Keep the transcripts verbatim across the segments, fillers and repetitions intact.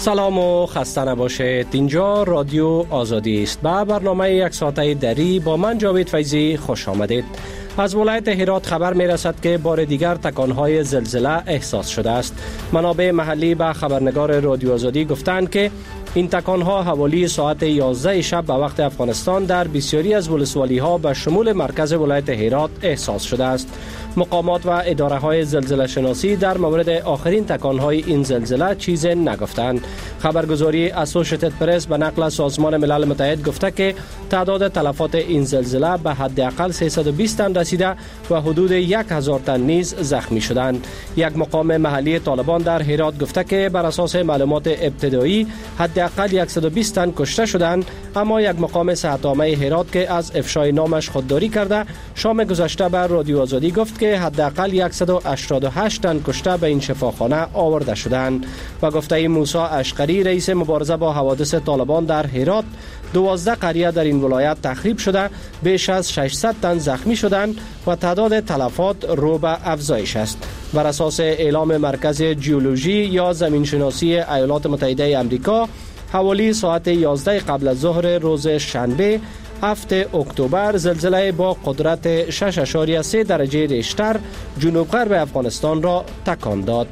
سلام و خسته نباشید. اینجا رادیو آزادی است. با برنامه یک ساعته دری با من جاوید فیضی خوش آمدید. از ولایت هرات خبر می رسد که بار دیگر تکانهای زلزله احساس شده است. منابع محلی به خبرنگار رادیو آزادی گفتند که این تکانها حوالی ساعت یازده شب به وقت افغانستان در بسیاری از ولسوالی‌ها به شمول مرکز ولایت هرات احساس شده است. مقامات و اداره‌های زلزله شناسی در مورد آخرین تکانهای این زلزله چیزی نگفتند. خبرگزاری اسوشیتد پرس به نقل سازمان ملل متحد گفته که تعداد تلفات این زلزله به حداقل سیصد و بیست تن رسیده و حدود یک هزار تن نیز زخمی شدند. یک مقام محلی طالبان در هرات گفته که بر اساس معلومات ابتدایی حداقل صد و بیست تن کشته شدند، اما یک مقام صحت عامه هرات که از افشای نامش خودداری کرده شام گذشته بر رادیو آزادی گفت که حداقل صد و هشتاد و هشت تن کشته به این شفاخانه آورده شدند و گفته موسی اشقری رئیس مبارزه با حوادث طالبان در هرات دوازده قریه در این ولایت تخریب شده، بیش از ششصد تن زخمی شدند و تعداد تلفات رو به افزایش است. بر اساس اعلام مرکز جیولوژی یا زمینشناسی ایالات متحده آمریکا حوالی ساعت یازده قبل از ظهر روز شنبه هفتم اکتبر زلزله با قدرت شش اشاریه سه درجه ریشتر جنوب غرب افغانستان را تکان داد.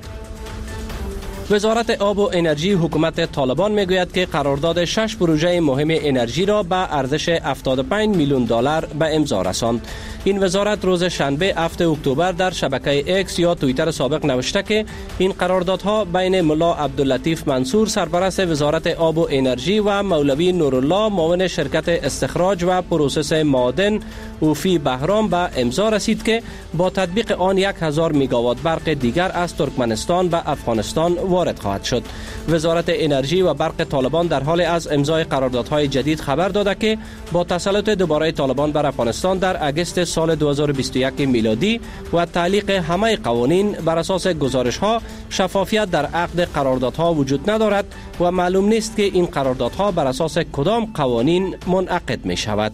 وزارت آب و انرژی حکومت طالبان میگوید که قرارداد شش پروژه مهم انرژی را به ارزش هفتاد و پنج میلیون دلار به امضا رساند. این وزارت روز شنبه هفتم اکتبر در شبکه اکس یا توییتر سابق نوشته که این قراردادها بین ملا عبداللطیف منصور سرپرست وزارت آب و انرژی و مولوی نورالله معاون شرکت استخراج و پروسس معادن اوفی بهرام به امضا رسید که با تطبیق آن یک هزار میگاوات برق دیگر از ترکمنستان به افغانستان وارد خواهد شد. وزارت انرژی و برق طالبان در حال از امضای قراردادهای جدید خبر داده که با تسلط دوباره طالبان بر افغانستان در اگست سال دو هزار و بیست و یک میلادی و تعلیق همه قوانین بر اساس گزارش‌ها شفافیت در عقد قراردادها وجود ندارد و معلوم نیست که این قراردادها بر اساس کدام قوانین منعقد می شود.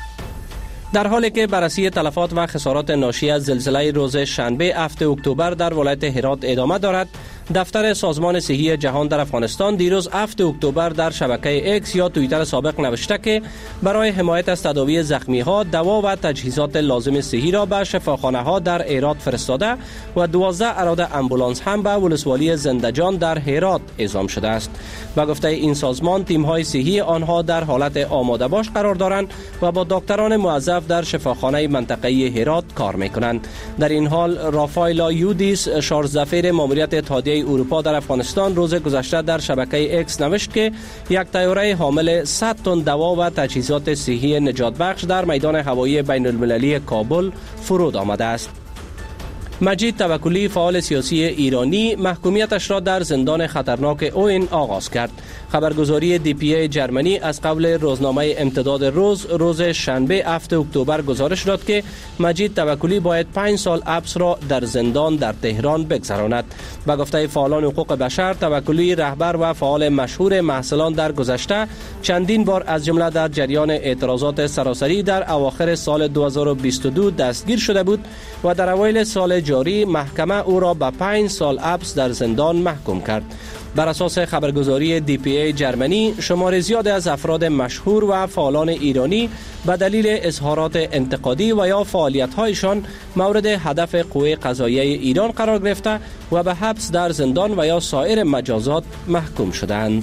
در حالی که بررسی تلفات و خسارات ناشی از زلزله روز شنبه هفتم اکتبر در ولایت هرات ادامه دارد، دفتر سازمان صحی جهان در افغانستان دیروز هفتم اکتبر در شبکه اکس یا توییتر سابق نوشته که برای حمایت از تداوی زخمی ها دوا و تجهیزات لازم صحی را به شفاخانه ها در هرات فرستاده و دوازده اراده آمبولانس هم به ولسوالی زندجان در هرات اعزام شده است. و گفته این سازمان تیم های صحی آنها در حالت آماده باش قرار دارند و با دکتران موظف در شفاخانه منطقه‌ای هرات کار می‌کنند. در این حال رافایلا یودیس شارژزفیر ماموریت اتحادیه اروپا در افغانستان روز گذشته در شبکه اکس نوشت که یک طیاره حامل صد تن دوا و تجهیزات صحی نجات بخش در میدان هوایی بین المللی کابل فرود آمده است. مجید توکلی فعال سیاسی ایرانی محکومیتش را در زندان خطرناک اوین آغاز کرد. خبرگزاری دی پی ای جرمنی از قبل روزنامه امتداد روز روز شنبه هفتم اکتبر گزارش داد که مجید توکلی باید پنج سال حبس را در زندان در تهران بگذراند. و گفته فعالان حقوق بشر توکلی رهبر و فعال مشهور محصلان در گذشته چندین بار از جمله در جریان اعتراضات سراسری در اواخر سال دو هزار و بیست و دو دستگیر شده بود و در اوایل سال جاری محکمه او را به پنج سال حبس در زندان محکوم کرد. بر اساس خبرگزاری دی پی ای جرمنی شمار زیاد از افراد مشهور و فعالان ایرانی به دلیل اظهارات انتقادی و یا فعالیت‌هایشان مورد هدف قوه قضاییه ایران قرار گرفته و به حبس در زندان و یا سایر مجازات محکوم شدند.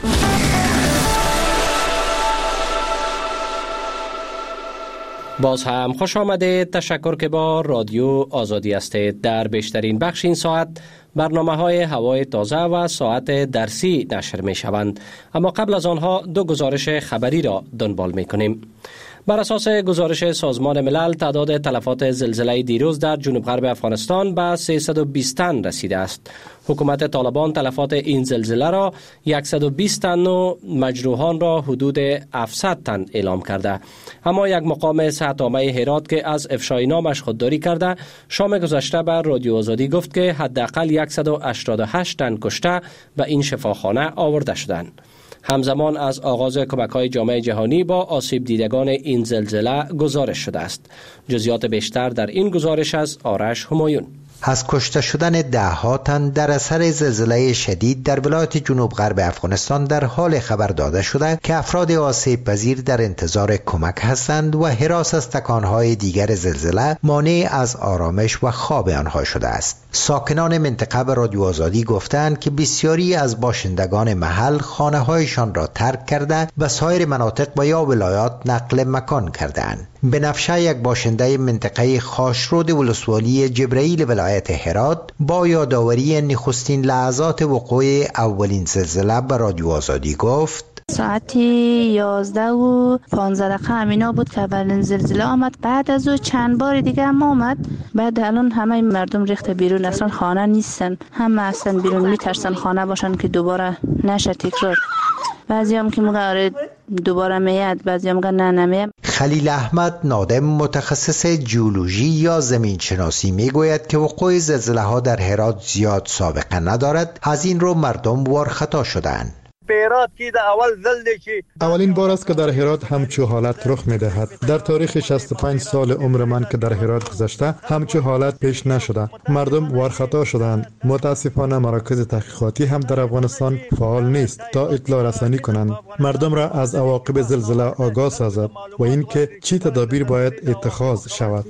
باز هم خوش آمدید. تشکر که با رادیو آزادی هستید. در بیشترین بخش این ساعت برنامه های هوای تازه و ساعت درسی نشر می شوند، اما قبل از آنها دو گزارش خبری را دنبال می کنیم. بر اساس گزارش سازمان ملل تعداد تلفات زلزله دیروز در جنوب غرب افغانستان به سیصد و بیست تن رسیده است. حکومت طالبان تلفات این زلزله را صد و بیست تن و مجروحان را حدود هفتصد تن اعلام کرده. اما یک مقام صحت عامه هرات که از افشای نامش خودداری کرده شام گذشته بر رادیو آزادی گفت که حداقل صد و هشتاد و هشت تن کشته به این شفاخانه آورده شدند. همزمان از آغاز کمک‌های جامعه جهانی با آسیب دیدگان این زلزله گزارش شده است. جزئیات بیشتر در این گزارش از آرش همایون. از کشته شدن ده ها تن در اثر زلزله شدید در ولایت جنوب غرب افغانستان در حال خبر داده شده که افراد آسیب پذیر در انتظار کمک هستند و هراس از تکانهای دیگر زلزله مانع از آرامش و خواب آنها شده است. ساکنان منطقه به رادیو آزادی گفتند که بسیاری از باشندگان محل خانه‌هایشان را ترک کرده و سایر مناطق و یا ولایات نقل مکان کردند. بنفشه، یک باشنده منطقه خاشرود ولسوالی جبرائیل ولایت هرات، با یادآوری نخستین لحظات وقوع اولین زلزله به رادیو آزادی گفت: ساعت یازده و پانزده دقیقه همینا بود که اولین زلزله آمد. بعد از او چند بار دیگه هم آمد. بعد الان همه مردم ریخته بیرون، اصلا خانه نیستن، همه اصلا بیرون میترسن خانه باشن که دوباره نشه تکرار. بعضی هم که میگه دوباره میاد، بعضی هم میگه نه نمیاد. خلیل احمد نادم، متخصص جیولوژی یا زمین شناسی، میگوید که وقوع زلزله ها در هرات زیاد سابقه ندارد. از این رو مردم وارخطا شدند. اولین بار است که در هرات همچو حالت رخ می‌دهد. در تاریخ شصت و پنج سال عمر من که در هرات گذشته همچو حالت پیش نشده. مردم وارخطا شدند. متاسفانه مراکز تحقیقاتی هم در افغانستان فعال نیست تا اطلاع رسانی کنند، مردم را از عواقب زلزله آگاه سازد و اینکه چی تدابیر باید اتخاذ شود.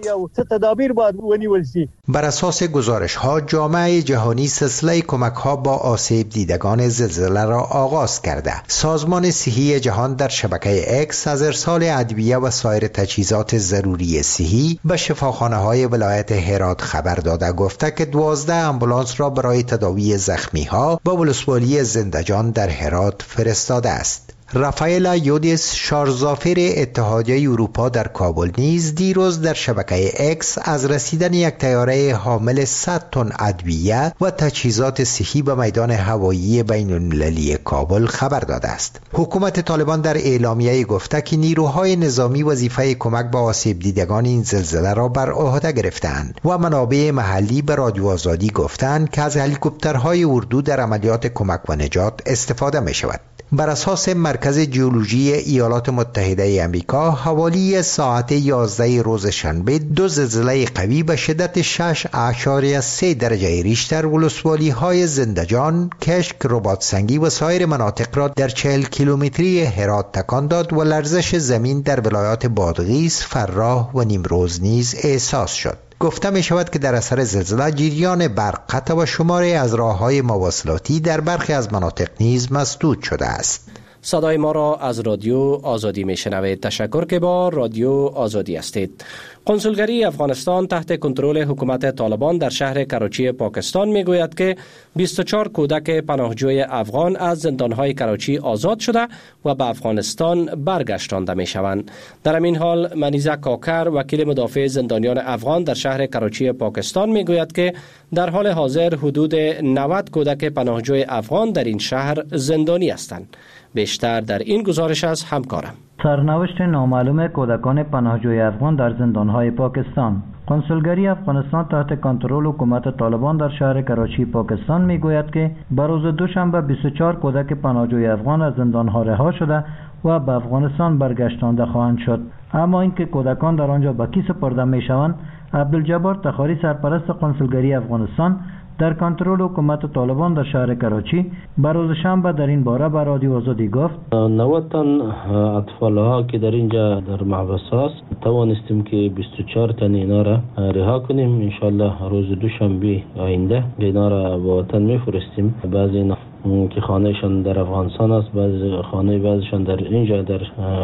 بر اساس گزارش ها، جامعه جهانی سلسله کمک ها با آسیب دیدگان زلزله را آغاز کرده. سازمان صحی جهان در شبکه اکس از ارسال ادویه و سایر تجهیزات ضروری صحی به شفاخانه های ولایت هرات خبر داده گفته که دوازده آمبولانس را برای تداوی زخمی ها به ولسوالی زندجان در هرات فرستاده است. رافائل یودیس، شارژافر اتحادیه اروپا در کابل، نیز دیروز در شبکه اکس از رسیدن یک طیاره حامل صد تن ادویه و تجهیزات صحی به میدان هوایی بین المللی کابل خبر داده است. حکومت طالبان در اعلامیه گفته که نیروهای نظامی وظیفه کمک به آسیب دیدگان این زلزله را بر عهده گرفتند و منابع محلی به رادیو آزادی گفتند که از هلیکوپترهای اردو در عملیات کمک و نجات استفاده می شود. بر اساس مرکز جیولوژی ایالات متحده امریکا، حوالی ساعت یازده روز شنبه دو زلزله قوی به شدت شش اعشاریه سه درجه ریشتر ولسوالی های زندجان، کشک، رباطسنگی و سایر مناطق را در چهل کیلومتری هرات تکان داد و لرزش زمین در ولایات بادغیس، فراه و نیمروز نیز احساس شد. گفته می شود که در اثر زلزله جریان برق قطع و شماری از راه‌های مواصلاتی در برخی از مناطق نیز مسدود شده است. صدای ما را از رادیو آزادی می شنوید. تشکر که با رادیو آزادی هستید. کنسولگری افغانستان تحت کنترل حکومت طالبان در شهر کراچی پاکستان می گوید که بیست و چهار کودک پناهجوی افغان از زندانهای کراچی آزاد شده و به افغانستان برگشتانده می شوند. در این حال منیزه کاکر، وکیل مدافع زندانیان افغان در شهر کراچی پاکستان می گوید که در حال حاضر حدود نود کودک پناهجوی افغان در این شهر زندانی هستند. بیشتر در این گزارش از همکارم. سرنوشت نامعلوم کودکان پناهجوی افغان در زندانهای پاکستان. کنسولگری افغانستان تحت کنترل حکومت طالبان در شهر کراچی پاکستان میگوید که به روز دوشنبه بیست و چهار کودک پناهجوی افغان از زندانها رها شده و به افغانستان برگشتانده خواهند شد. اما اینکه کودکان در آنجا به کی سپرده میشوند، عبدالجبار تخاری، سرپرست کنسولگری افغانستان در کنترل حکومت طالبان در شهر کراچی به روز شنبه در این باره به رادیو آزادی گفت: نود تن اطفال ها که در اینجا در محبس هست توانستیم که بیست و چهار تن اینا را رها کنیم. انشالله روز دوشنبه آینده اینا را به وطن میفرستیم. بعضی اینا که خانهشان در افغانستان است، بعضی خانه بعضیشان در اینجا در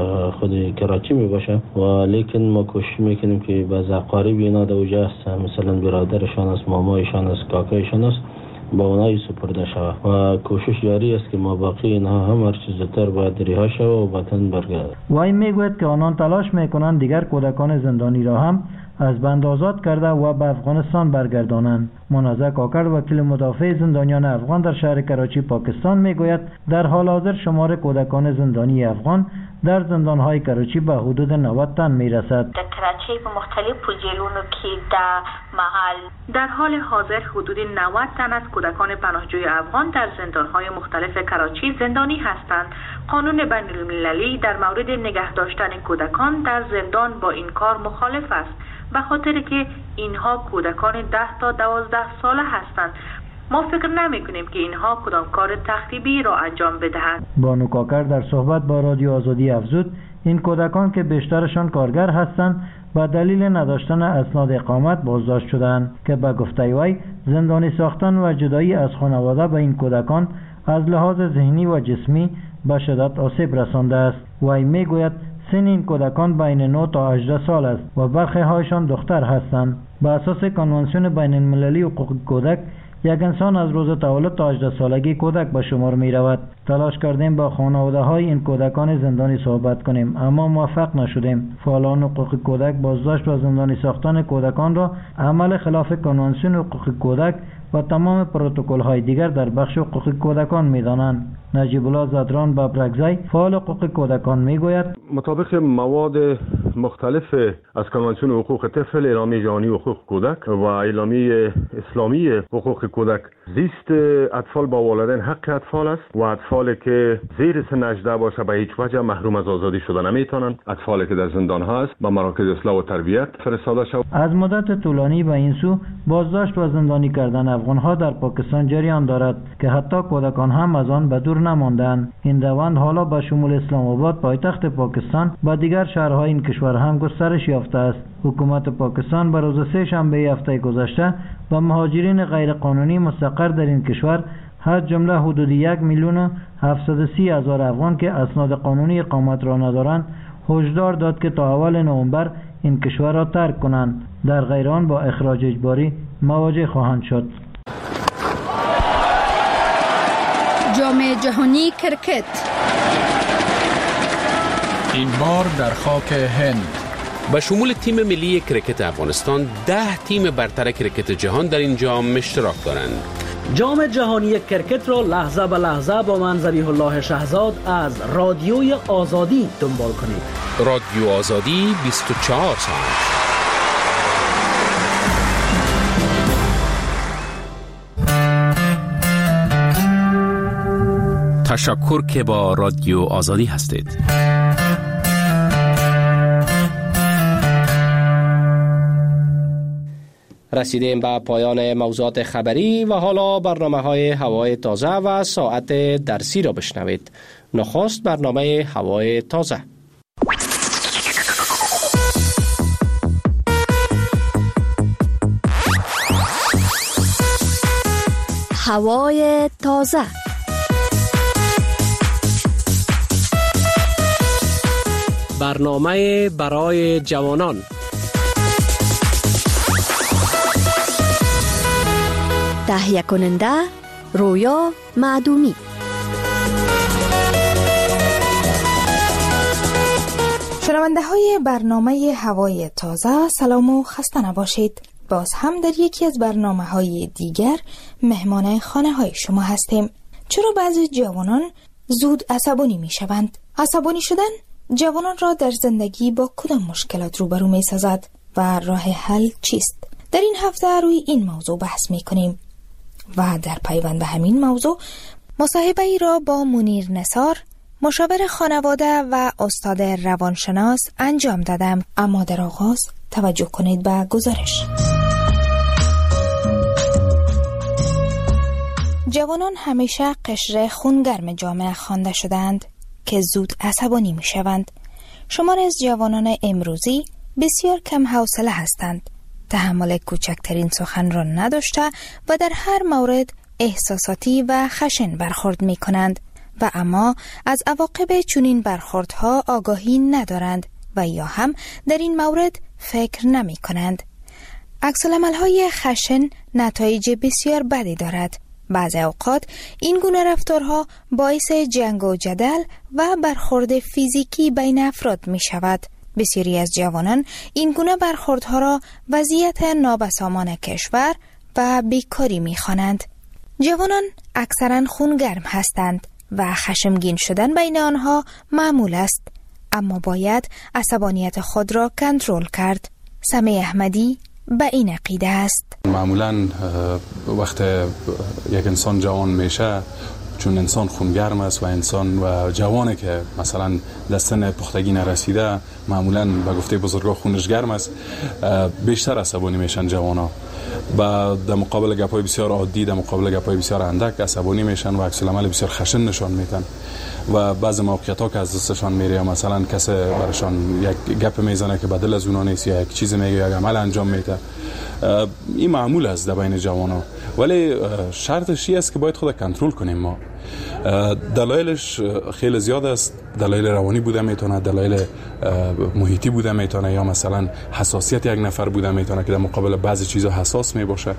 خود کراچی می باشه، و لیکن ما کوشش میکنیم که بعض اقارب اینا در اونجا هست، مثلا برادرشان است، مامایشان است، کاکایشان است، با اونایی سپرده شود و کوشش جاری است که ما باقی اینها هم هر چیز زودتر باید رها شود و وطن برگردد. و این میگوید که آنان تلاش میکنند دیگر کودکان زندانی را هم از بند آزاد کرده و به افغانستان برگردانند. منازع کاکر، وکیل مدافع زندانیان افغان در شهر کراچی پاکستان میگوید در حال حاضر شمار کودکان زندانی افغان در زندانهای کراچی به حدود نود تن میرسد. در کراچی به مختلف پوزیشن‌ها که در محل در حال حاضر حدود نود تن از کودکان پناهجوی افغان در زندانهای مختلف کراچی زندانی هستند. قانون بین المللی در مورد نگه داشتن کودکان در زندان با این کار مخالف است، به خاطر که اینها کودکان ده تا دوازده ساله هستند. ما فکر نمی کنیم که اینها کدام کار تخریبی را انجام بدهند. بانو کاکر در صحبت با رادیو آزادی افزود این کودکان که بیشترشان کارگر هستند به دلیل نداشتن اسناد اقامت بازداشت شدند که به گفته وی زندانی ساختن و جدایی از خانواده به این کودکان از لحاظ ذهنی و جسمی به شدت آسیب رسانده است. وی میگوید سن این کودکان بین نه تا هجده سال است و برخی هایشان دختر هستند. به اساس کنوانسیون بین المللی حقوق کودک یک انسان از روز تولد تا هجده سالگی کودک به شمار می رود. تلاش کردیم با خانواده های این کودکان زندانی صحبت کنیم اما موفق نشدیم. فعالان حقوق کودک بازداشت و زندانی ساختن کودکان را عمل خلاف کنوانسیون حقوق کودک و تمام پروتکل های دیگر در بخش حقوق کودکان می دانند. نجیب الله زدران ببرگزی فعال حقوق کودکان می گوید مطابق مواد مختلف از کنوانسیون حقوق طفل، اعلامیه جهانی حقوق کودک و اعلامیه اسلامی حقوق کودک، زیست اطفال با والدین حق اطفال است و اطفالی که زیر سن هجده باشه به هیچ وجه محروم از آزادی شده نمیتونند. اطفالی که در زندان هست به مراکز اصلاح و تربیت فرستاده شود. از مدت طولانی به این سو بازداشت و زندانی کردن افغان ها در پاکستان جریان دارد که حتی کودکان هم از آن به دور نماندند. این روند حالا به شمول اسلام آباد پایتخت پاکستان و دیگر شهرهای این کشور هم گسترش یافته است. حکومت پاکستان به روز سه شنبه هفته گذشته به مهاجرین غیرقانونی مستقر در این کشور از جمله حدود یک میلیون و هفتصد و سی هزار افغان که اسناد قانونی اقامت را ندارند هشدار داد که تا اول نوامبر این کشور را ترک کنند. در غیر آن با اخراج اجباری مواجه خواهند شد. جام جهانی کرکت این بار در خاک هند. به شمول تیم ملی کرکت افغانستان ده تیم برتر کرکت جهان در این جام اشتراک دارند. جام جهانی کرکت را لحظه به لحظه با من ذبیح الله شهزاد از رادیوی آزادی دنبال کنید. رادیو آزادی بیست و چهار ساعت. تشکر که با رادیو آزادی هستید. رسیدیم به پایان موضوعات خبری و حالا برنامه های هوای تازه و ساعت درسی را بشنوید. نخست برنامه هوای تازه. هوای تازه. برنامه برای جوانان. تهیه کننده رویا معدومی. شنونده های برنامه هوای تازه، سلام و خسته نباشید. باز هم در یکی از برنامه های دیگر مهمان خانه های شما هستیم. چرا بعضی جوانان زود عصبانی می شوند؟ عصبانی شدن جوانان را در زندگی با کدام مشکلات روبرو می سازد و راه حل چیست؟ در این هفته روی این موضوع بحث می کنیم و در پیوند به همین موضوع مصاحبه ای را با منیر نثار، مشاور خانواده و استاد روانشناس انجام دادم. اما در آغاز توجه کنید به گزارش. جوانان همیشه قشر خونگرم جامعه خوانده شدند که زود عصبانی می شوند. شمار از جوانان امروزی بسیار کم حوصله هستند. تحمل کوچکترین سخن را نداشته و در هر مورد احساساتی و خشن برخورد می کنند و اما از عواقب چنین برخوردها آگاهی ندارند و یا هم در این مورد فکر نمی کنند. عکس‌العمل‌های خشن نتایج بسیار بدی دارد. بعضی اوقات این گونه رفتارها باعث جنگ و جدل و برخورد فیزیکی بین افراد می شود. بسیاری از جوانان این گونه برخوردها را وضعیت نابسامان کشور و بیکاری می خوانند. جوانان اکثرا خونگرم هستند و خشمگین شدن بین آنها معمول است. اما باید عصبانیت خود را کنترل کرد. سمی احمدی به این عقیده است. معمولا وقت یک انسان جوان میشه، چون انسان خونگرم است و انسان و جوانه که مثلا دستن پختگی نرسیده، معمولا به گفته بزرگا خونش گرم است، بیشتر عصبانی میشن جوانا. و در مقابل گپای بسیار عادی، در مقابل گپای بسیار اندک عصبانی میشن و عکس العمل بسیار خشن نشان میدن و بعضی موقعیت ها که از دستشان میره یا مثلا کسی برشان یک گپ میزنه که بدل از اونا نیست یا یک چیز میگه یا یک عمل انجام میده. این معمول است در بین جوانا، ولی شرطش این است که باید خود کنترل کنیم. ما دلایلش خیلی زیاد است. دلایل روانی بوده میتونه، دلایل محیطی بوده میتونه، یا مثلا حساسیت یک نفر بوده میتونه که در مقابل بعضی چیزا حساس میباشه.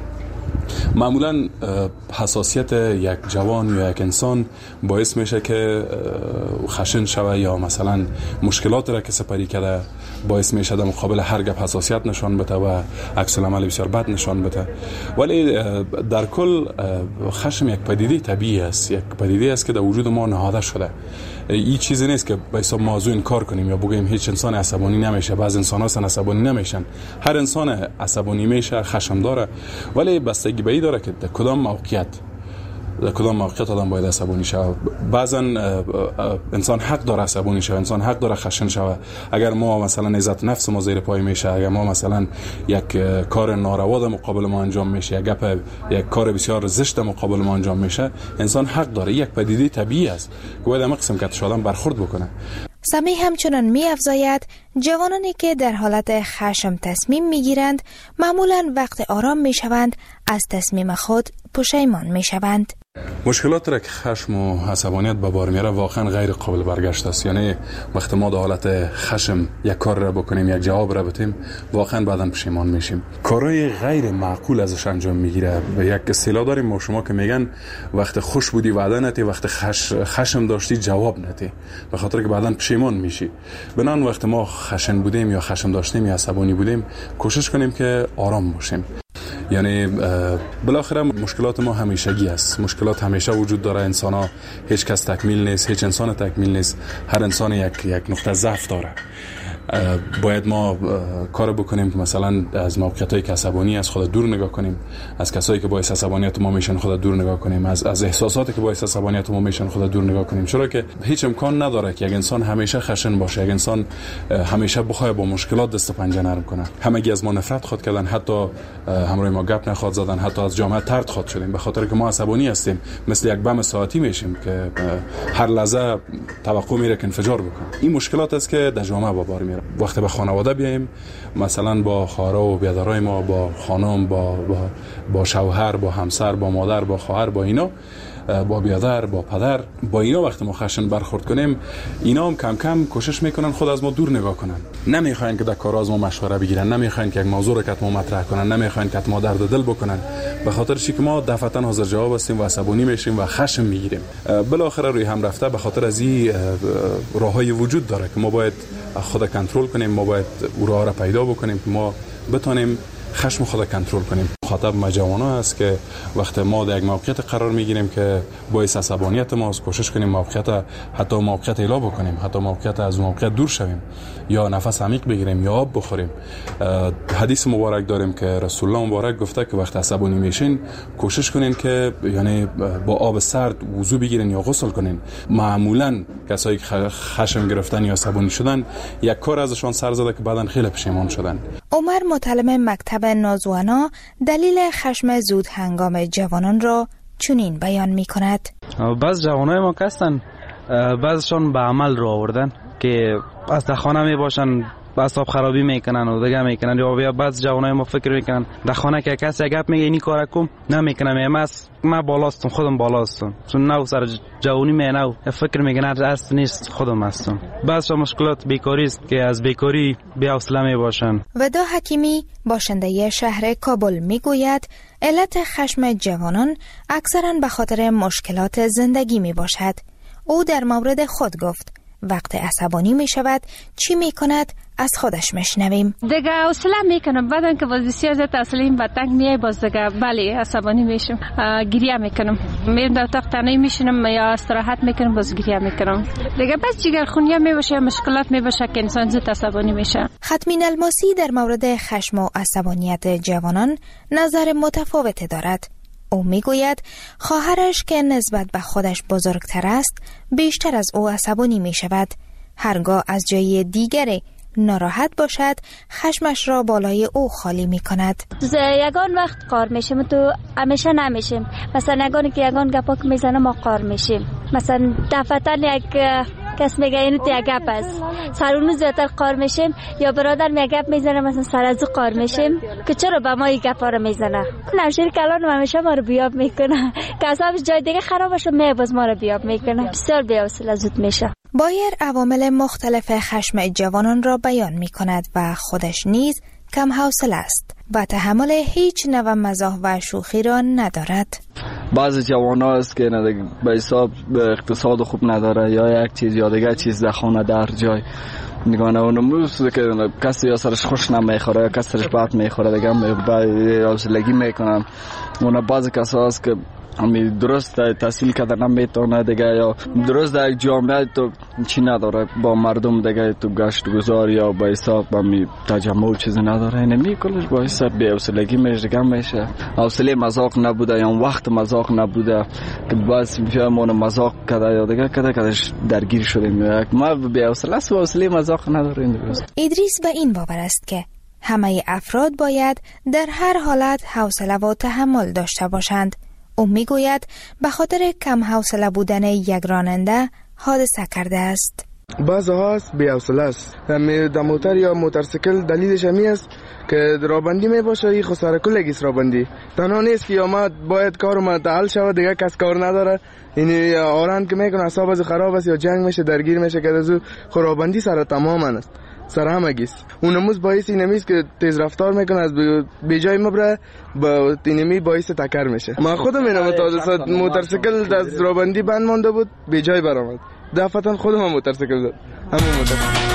معمولا حساسیت یک جوان یا یک انسان باعث میشه که خشن شوه یا مثلا مشکلات را که سپری کرده باعث میشه در مقابل هر گپ حساسیت نشان بده و عکس العمل بسیار بد نشان بده. ولی در کل خشم یک پدیده طبیعی است، یک پدیده است که در وجود ما نهاده شده. این چیزی نیست که به حساب موضوع انکار کنیم یا بگیم هیچ انسان عصبانی نمیشه. بعض انسان ها عصبانی نمیشن، هر انسان عصبانی میشه، خشم داره، ولی بستگی به این داره که در کدام موقعیت در کدام موقعیت آدم باید عصبانی شوه. بعضا انسان حق داره عصبانی شوه، انسان حق داره خشن شوه. اگر ما مثلا عزت نفس ما زیر پای میشه، اگر ما مثلا یک کار ناروا در مقابل ما انجام میشه، یک گپ یک کار بسیار زشت در مقابل ما انجام میشه، انسان حق داره. یک پدیده طبیعی است که باید همه قسم که آدم برخورد بکنه. سمی همچنان می افزاید جوانانی که در حالت خشم تصمیم می گیرند معمولا وقت آرام می شوند از تصمیم خود پشیمان می شوند. مشکلات را که خشم و عصبانیت به بار میاره واقعا غیر قابل برگشت است. یعنی وقتی ما در حالت خشم یک کار را بکنیم، یک جواب را بدیم، واقعا بعداً پشیمان میشیم. کارهای غیر معقول ازش انجام میگیره. و یک اصطلاح داریم ما شما که میگن وقت خوش بودی وعده نتی، وقت خش... خشم داشتی جواب نتی، به خاطر که بعداً پشیمان میشی. بنان وقت ما خشن بودیم یا خشم داشتیم یا عصبانی بودیم، کوشش کنیم که آرام باشیم. یعنی بالاخره مشکلات ما همیشگی است. مشکلات همیشه وجود داره. انسان ها هیچ کس تکمیل نیست، هیچ انسان تکمیل نیست. هر انسان یک یک نقطه ضعف داره. باید ما کار بکنیم که مثلا از موقعیت‌های که عصبانی از خود دور نگاه کنیم، از کسایی که باعث عصبانیت ما میشن خود دور نگاه کنیم، از از احساساتی که باعث عصبانیت ما میشن خود دور نگاه کنیم. چرا که هیچ امکان نداره که یک انسان همیشه خشن باشه، یک انسان همیشه بخواد با مشکلات دست و پنجه نرم کنه. همگی از ما نفرت خود کردن، حتی همراه ما گپ نخواد زدن، حتی از جامعه طرد خود شدیم به خاطر که ما عصبانی هستیم. مثل یک بم ساعتی میشیم که هر لحظه توقع میره که انفجار بکنه. این مشکلات است که در جامعه با بار میره. وقتی به خانواده بیایم، مثلا با خواهر و برادرای ما، با خانم، با با با شوهر، با همسر، با مادر، با خواهر، با اینا، با برادر، با پدر، با اینا وقتی ما خشن برخورد کنیم، اینا هم کم کم کوشش میکنن خود از ما دور نگاه کنن. نمیخواین که در کار از ما مشوره بگیرن، نمیخواین که یک موضوع رو که ما مطرح کنن، نمیخواین که ما درد دل بکنن، به خاطر چی که ما دفعتا حاضر جواب هستیم و عصبانی میشیم و خشم میگیریم. بالاخره روی هم رفته به خاطر از این راههای وجود داره که ما باید خود کنترل کنیم، ما باید او راه را پیدا بکنیم که ما بتونیم خشم خود کنترل کنیم. مخاطب ما جوانا است که وقتی ما در یک موقعیت قرار میگیریم که باعث عصبانیت ماست، کوشش کنیم موقعیت حتی موقعیت الا بکنیم، حتی موقعیت از موقعیت دور شویم، یا نفس عمیق بگیریم یا آب بخوریم. حدیث مبارک داریم که رسول الله مبارک گفته که وقتی عصبانی میشین کوشش کنین که یعنی با آب سرد وضو بگیرین یا غسل کنین. معمولا کسایی که خشم گرفتن یا عصبانی شدن یک کار ازشان سر زده که بعداً خیلی پشیمان شدن. عمر متعلم مکتب نوزوانا دلیل خشم زود هنگام جوانان را چنین بیان می کند. بعض جوانای ما هستن، بعضشان به عمل رو آوردن که از در خانه می باشن اعصاب خرابی میکنن و دیگه میکنن، یا بیا بعض جوانای ما فکر میکنن در خانه که کسی گپ میگه اینی کارا کن نمیکنم، من من بالاستم، خودم بالاستم، چون نو سر جوانی می نو فکر میکنن اصل نیست، خودم هستم. بعض مشکلات بیکاری است که از بیکاری بی حوصله می باشن. ودا حکیمی باشنده شهر کابل میگوید علت خشم جوانان اکثرا به خاطر مشکلات زندگی می باشد. او در مورد خود گفت وقت عصبانی می شود چی می کند از خودش میشنویم. دیگه حوصله میکنم، بعدن که باز بسیار زیاد اصلیم به تنگ میای، باز دیگه بله عصبانی میشم، گریه میکنم، میرم در اتاق تنهایی میشینم یا استراحت میکنم، باز گریه میکنم. دیگه بس جگرخونی میباشه، مشکلات میباشه که انسان زود عصبانی میشه. ختمین الماسی در مورد خشم و عصبانیت جوانان نظر متفاوت دارد. او میگوید خواهرش که نسبت به خودش بزرگتر است بیشتر از او عصبانی میشود. هرگاه از جای دیگری ناراحت باشد خشمش را بالای او خالی می کند. یگان وقت قار میشیم تو همیشه نمیشیم. مثلا یگانی که یگان گپا که میزنه ما قار میشیم. مثلا دفتر یک کس میگه اینو تو یک گپ است سرونو زیادتر قار میشیم، یا برادر می گپ میزنه مثلا سر از قار میشیم که چرا به ما این گپا رو میزنه. نمشیر کلان همیشه ما رو بیاب میکنه که اصابش جای دیگه خراب بشه می باز ما رو بیاب میکنه. بسیار بی‌حوصله زود میشه. بایر عوامل مختلف خشم جوانان را بیان می کند و خودش نیز کم حوصله است و تحمل هیچ نوع مزاح و شوخی را ندارد. بعضی جوانا است که به حساب اقتصاد خوب نداره یا یک چیز یا دیگه چیز در خانه در جای نگانه اونموز که کسی یا سرش خوش نمیخوره یا کسی سرش بد میخوره دیگه حوصلگی میکنن. اون بعضی کسا است که همی درست تحصیل کرده نمیتونه دیگه یا درست در یک جامعه تو چی نداره با مردم دیگه تو گشت گذار یا با حساب همی تجمع چیزی نداره. اینمی کلش با حساب بی حوصلگی میشه دیگه میشه. حوصله مذاق نبوده یا وقت مذاق نبوده که بس میفهمونه مذاق کرده یا دیگه کرده کدش درگیر شدیم. ما بی حوصله است و حوصله مذاق نداره. ادریس به این باور است که همه افراد باید در هر حالت حوصله و تحمل داشته باشند. او میگوید به خاطر کم حوصله بودن یک راننده حادثه کرده است. بعض هاست بی حوصله است. در موتر یا موتورسیکل دلیلش همی است که رابندی می باشه ای خساره کلگیست رابندی. تنها نیست که یا ما باید کار ما تعال شود دیگه کس کار نداره. این آرند که میکنه اصاب از خراب است یا جنگ میشه درگیر میشه که از خرابندی سر تماما است. سر همگیست. اونموز باعث اینمیست که تیز رفتار میکنه از به جای مبره با اینمی باعث تکر میشه. من خودم اینم تازه موتورسیکل از رابندی بند مانده بود به جای برآمد. دفعتا خودم هم موتورسیکل زد. همون موتورسیکل.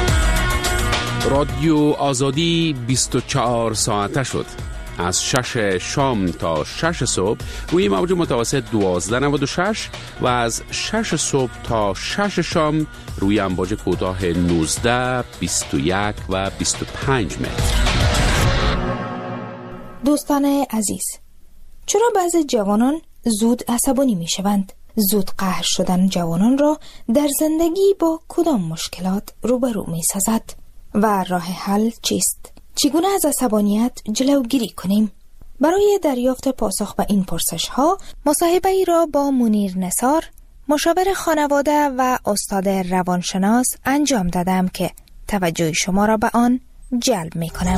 رادیو آزادی بیست و چهار ساعته شد. از شش شام تا شش صبح روی موج متوسط دوازده نود و شش و از شش صبح تا شش شام روی امواج کوتاه نوزده، بیست و یک و بیست و پنج متر. دوستان عزیز، چرا بعضی جوانان زود عصبانی می شوند؟ زود قهر شدن جوانان را در زندگی با کدام مشکلات روبرو می سازد؟ و راه حل چیست؟ چگونه از عصبانیت جلوگیری کنیم؟ برای دریافت پاسخ به این پرسش ها مصاحبه ای را با منیر نثار، مشاور خانواده و استاد روانشناس انجام دادم که توجه شما را به آن جلب می کنم.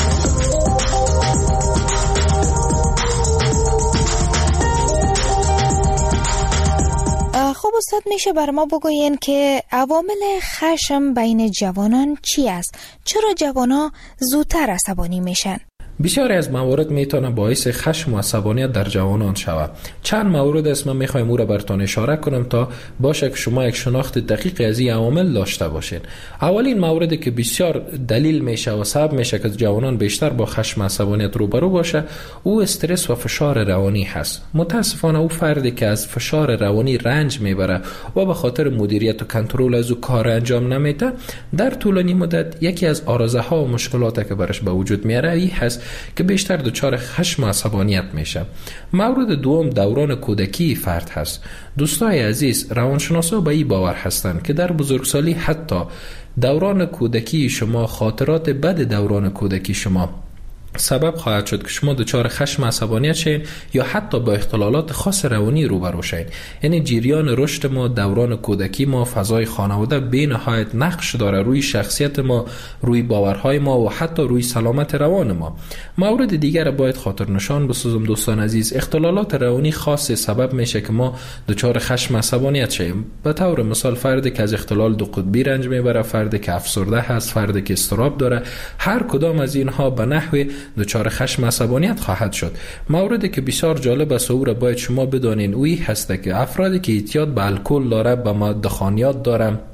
خب استاد، میشه بر ما بگوین که عوامل خشم بین جوانان چی است؟ چرا جوانان زودتر عصبانی میشن؟ بسیاری از موارد میتونه باعث خشم و عصبانیت در جوانان شود. چند مورد است من میخوایم او را براتون اشاره کنم تا باشه که شما یک شناخت دقیق از این عوامل داشته باشین. اولین موردی که بسیار دلیل میشه و سبب میشه که جوانان بیشتر با خشم و عصبانیت روبرو باشه، او استرس و فشار روانی هست. متاسفانه او فردی که از فشار روانی رنج میبره و به خاطر مدیریت و کنترل از او کار انجام نمیده، در طولانی مدت یکی از آرزه ها و مشکلاتی که برش به وجود میاره این هست که بیشتر دچار خشم و عصبانیت میشه. مورد دوم دوران کودکی فرد هست. دوستای عزیز، روانشناسا به این باور هستند که در بزرگسالی حتی دوران کودکی شما، خاطرات بد دوران کودکی شما سبب خواهد شد که شما دچار خشم و عصبانیت شین یا حتی با اختلالات خاص روانی روبرو شین. یعنی جریان رشد ما، دوران کودکی ما، فضای خانواده به نهایت نقش داره روی شخصیت ما، روی باورهای ما و حتی روی سلامت روان ما. مورد دیگر باید خاطر نشان بسازم دوستان عزیز، اختلالات روانی خاص سبب میشه که ما دچار خشم و عصبانیت شیم. به طور مثال فردی که از اختلال دو قطبی رنج میبره، فردی که افسرده هست، فردی که اضطراب داره، هر کدام از اینها به نحوی دچار خشم عصبانیت خواهد شد. موردی که بسیار جالب است او را باید شما بدانین اویی هست که افرادی که اعتیاد به الکل داره، به مواد خانیات داره،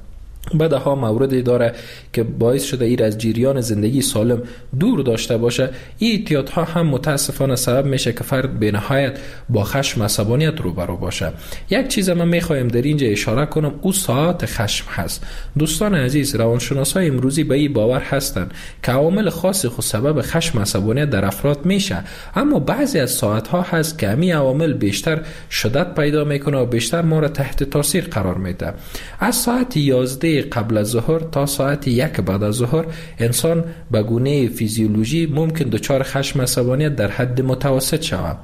بعدها موردی داره که باعث شده ایر از جریان زندگی سالم دور داشته باشه. این اعتیاد ها هم متاسفانه سبب میشه که فرد به نهایت با خشم عصبانیت روبرو باشه. یک چیز من میخوایم در اینجا اشاره کنم، او ساعت خشم هست. دوستان عزیز، روانشناسای امروزی به این باور هستند که عوامل خاصی خود سبب خشم عصبانیت در افراد میشه، اما بعضی از ساعت ها هست که همین عوامل بیشتر شدت پیدا میکنه و بیشتر ما را تحت تاثیر قرار میده. از ساعت یازده قبل از ظهر تا ساعت یک بعد از ظهر انسان به گونه فیزیولوژی ممکن دچار خشم عصبانیت در حد متوسط شود.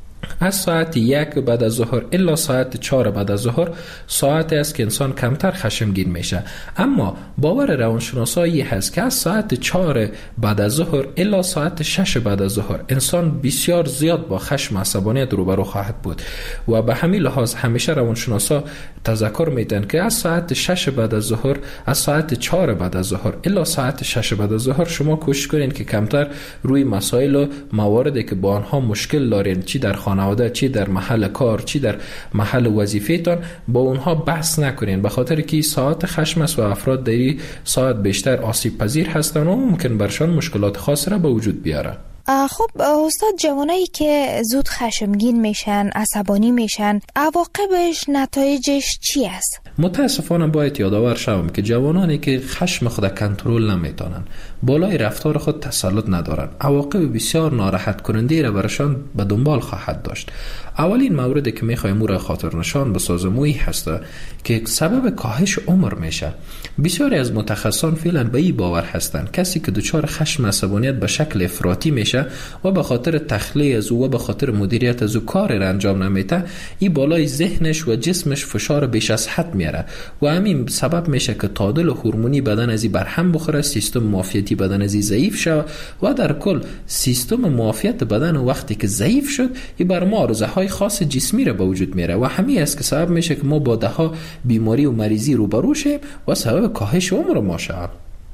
از ساعت یک بعد از ظهر الا ساعت چهار بعد از ظهر ساعتی است که انسان کمتر خشمگین میشه. اما باور روانشناسایی هست که از ساعت چهار بعد از ظهر الا ساعت شش بعد از ظهر انسان بسیار زیاد با خشم عصبانیت روبرو خواهد بود و به همین لحاظ همیشه روانشناسا تذکر میدن که از ساعت شش بعد از ظهر، از ساعت چهار بعد از ظهر الا ساعت شش بعد از ظهر شما کوشش کنین که کمتر روی مسائل و مواردی که با آنها مشکل دارین، چی در خانواده، چی در محل کار، چی در محل وظیفه‌تان، با اونها بحث نکنین، به خاطر که ساعت خشم است و افراد در این ساعت بیشتر آسیب پذیر هستند و ممکن برشان مشکلات خاص را به وجود بیاره. خب استاد، جوانایی که زود خشمگین میشن، عصبانی میشن، عواقبش، نتایجش چی است؟ متاسفانه باید یادآور شوم که جوانانی که خشم خود کنترل نمیتونن، بالای رفتار خود تسلط ندارن، عواقب بسیار ناراحت کننده را برشان به دنبال خواهد داشت. اولین موردی که میخوایم او را خاطر نشان بسازم اویی هست که سبب کاهش عمر میشه. بسیاری از متخصصان فعلا به این باور هستند کسی که دچار خشم عصبانیت به شکل افراطی میشه و به خاطر تخلیه از او و به خاطر مدیریت از او کار را انجام نمیده، این بالای ذهنش و جسمش فشار بیش از حد میاره و همین سبب میشه که تعادل هورمونی بدن از این برهم بخوره، سیستم معافیتی بدن از این ضعیف شود و در کل سیستم معافیت بدن وقتی که ضعیف شد این بر ما آرزوهای خاص جسمی را به وجود میاره و همین است که سبب میشه که ما با ده ها بیماری و مریضی روبرو شیم و سبب کاهش عمر ما شود.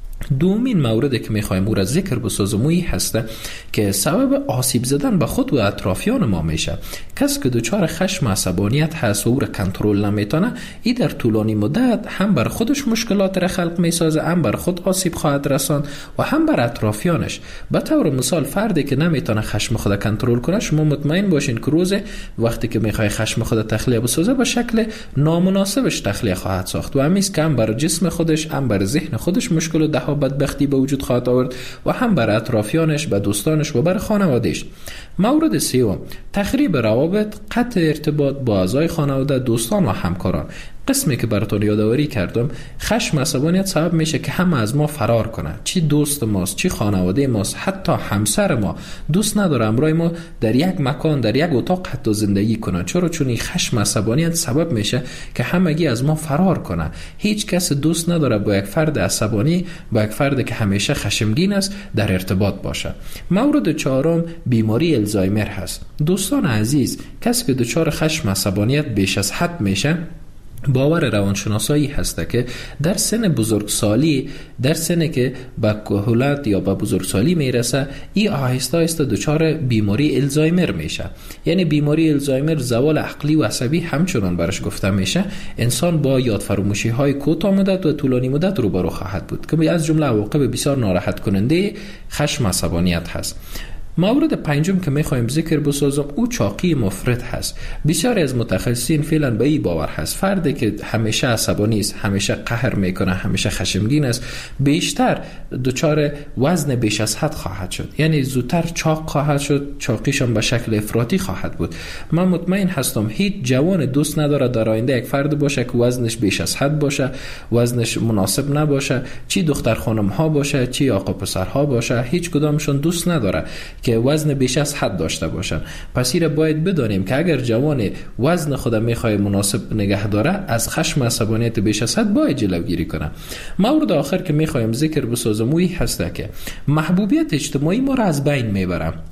دومین موردی که میخوایم او را ذکر بسازم اویی هسته که سبب آسیب زدن به خود و اطرافیان ما میشه. کسی که دچار خشم عصبانیت هست و او را کنترل نمیتونه، این در طولانی مدت هم بر خودش مشکلات را خلق میسازه، هم بر خود آسیب خواهد رساند و هم بر اطرافیانش. به طور مثال فردی که نمیتونه خشم خود کنترل کنه، شما مطمئن باشین که روز وقتی که میخوای خشم خود تخلیه بسازه به شکل نامناسبش تخلیه خواهد ساخت و همیست که هم بر جسم خودش هم بر ذهن خودش مشکل و ده بدبختی به وجود خواهد آورد و هم بر اطرافیانش، به دوستانش و بر خانوادهش. مورد سوم، تخریب روابط، قطع ارتباط با اعضای خانواده، دوستان و همکاران. قسمی که براتون یادآوری کردم، خشم عصبانیت سبب میشه که همه از ما فرار کنه، چی دوست ماست، چی خانواده ماست، حتی همسر ما دوست نداره همراه ما در یک مکان، در یک اتاق حتی زندگی کنه. چرا؟ چون این خشم عصبانیت سبب میشه که همگی از ما فرار کنه. هیچ کس دوست نداره با یک فرد عصبانی، با یک فرد که همیشه خشمگین است در ارتباط باشه. مورد چهارم، بیماری الزایمر هست. دوستان عزیز، کسی که دچار خشم عصبانیت بیش از حد میشه، باور روانشناسایی هسته که در سن بزرگسالی، در سن که به کهولت یا به بزرگسالی میرسه، این آهسته آهسته دچار بیماری الزایمر میشه. یعنی بیماری الزایمر زوال عقلی و عصبی همچنان برش گفته میشه. انسان با یاد فراموشی های کوتاه مدت و طولانی مدت روبرو خواهد بود که از جمله عواقب بسیار ناراحت کننده خشم عصبانیت هست. مورد پنجم که میخوایم ذکر بسازم او چاقی مفرط هست. بسیاری از متخصصین فعلا به این باور هست فردی که همیشه عصبانی است، همیشه قهر میکنه، همیشه خشمگین است، بیشتر دچار وزن بیش از حد خواهد شد، یعنی زودتر چاق خواهد شد، چاقیشان به شکل افراطی خواهد بود. من مطمئن هستم هیچ جوان دوست نداره در آینده یک فرد باشه که وزنش بیش از حد باشه، وزنش مناسب نباشه، چی دختر خانم ها باشه چی آقا پسر ها باشه، هیچ کدامشون دوست نداره که وزن بیش از حد داشته باشن. پس این باید بدانیم که اگر جوان وزن خود میخواد مناسب نگه داره، از خشم عصبانیت بیش از حد باید جلوگیری کنه. مورد آخر که میخوایم ذکر بسازم اویی هسته که محبوبیت اجتماعی ما را از بین میبره.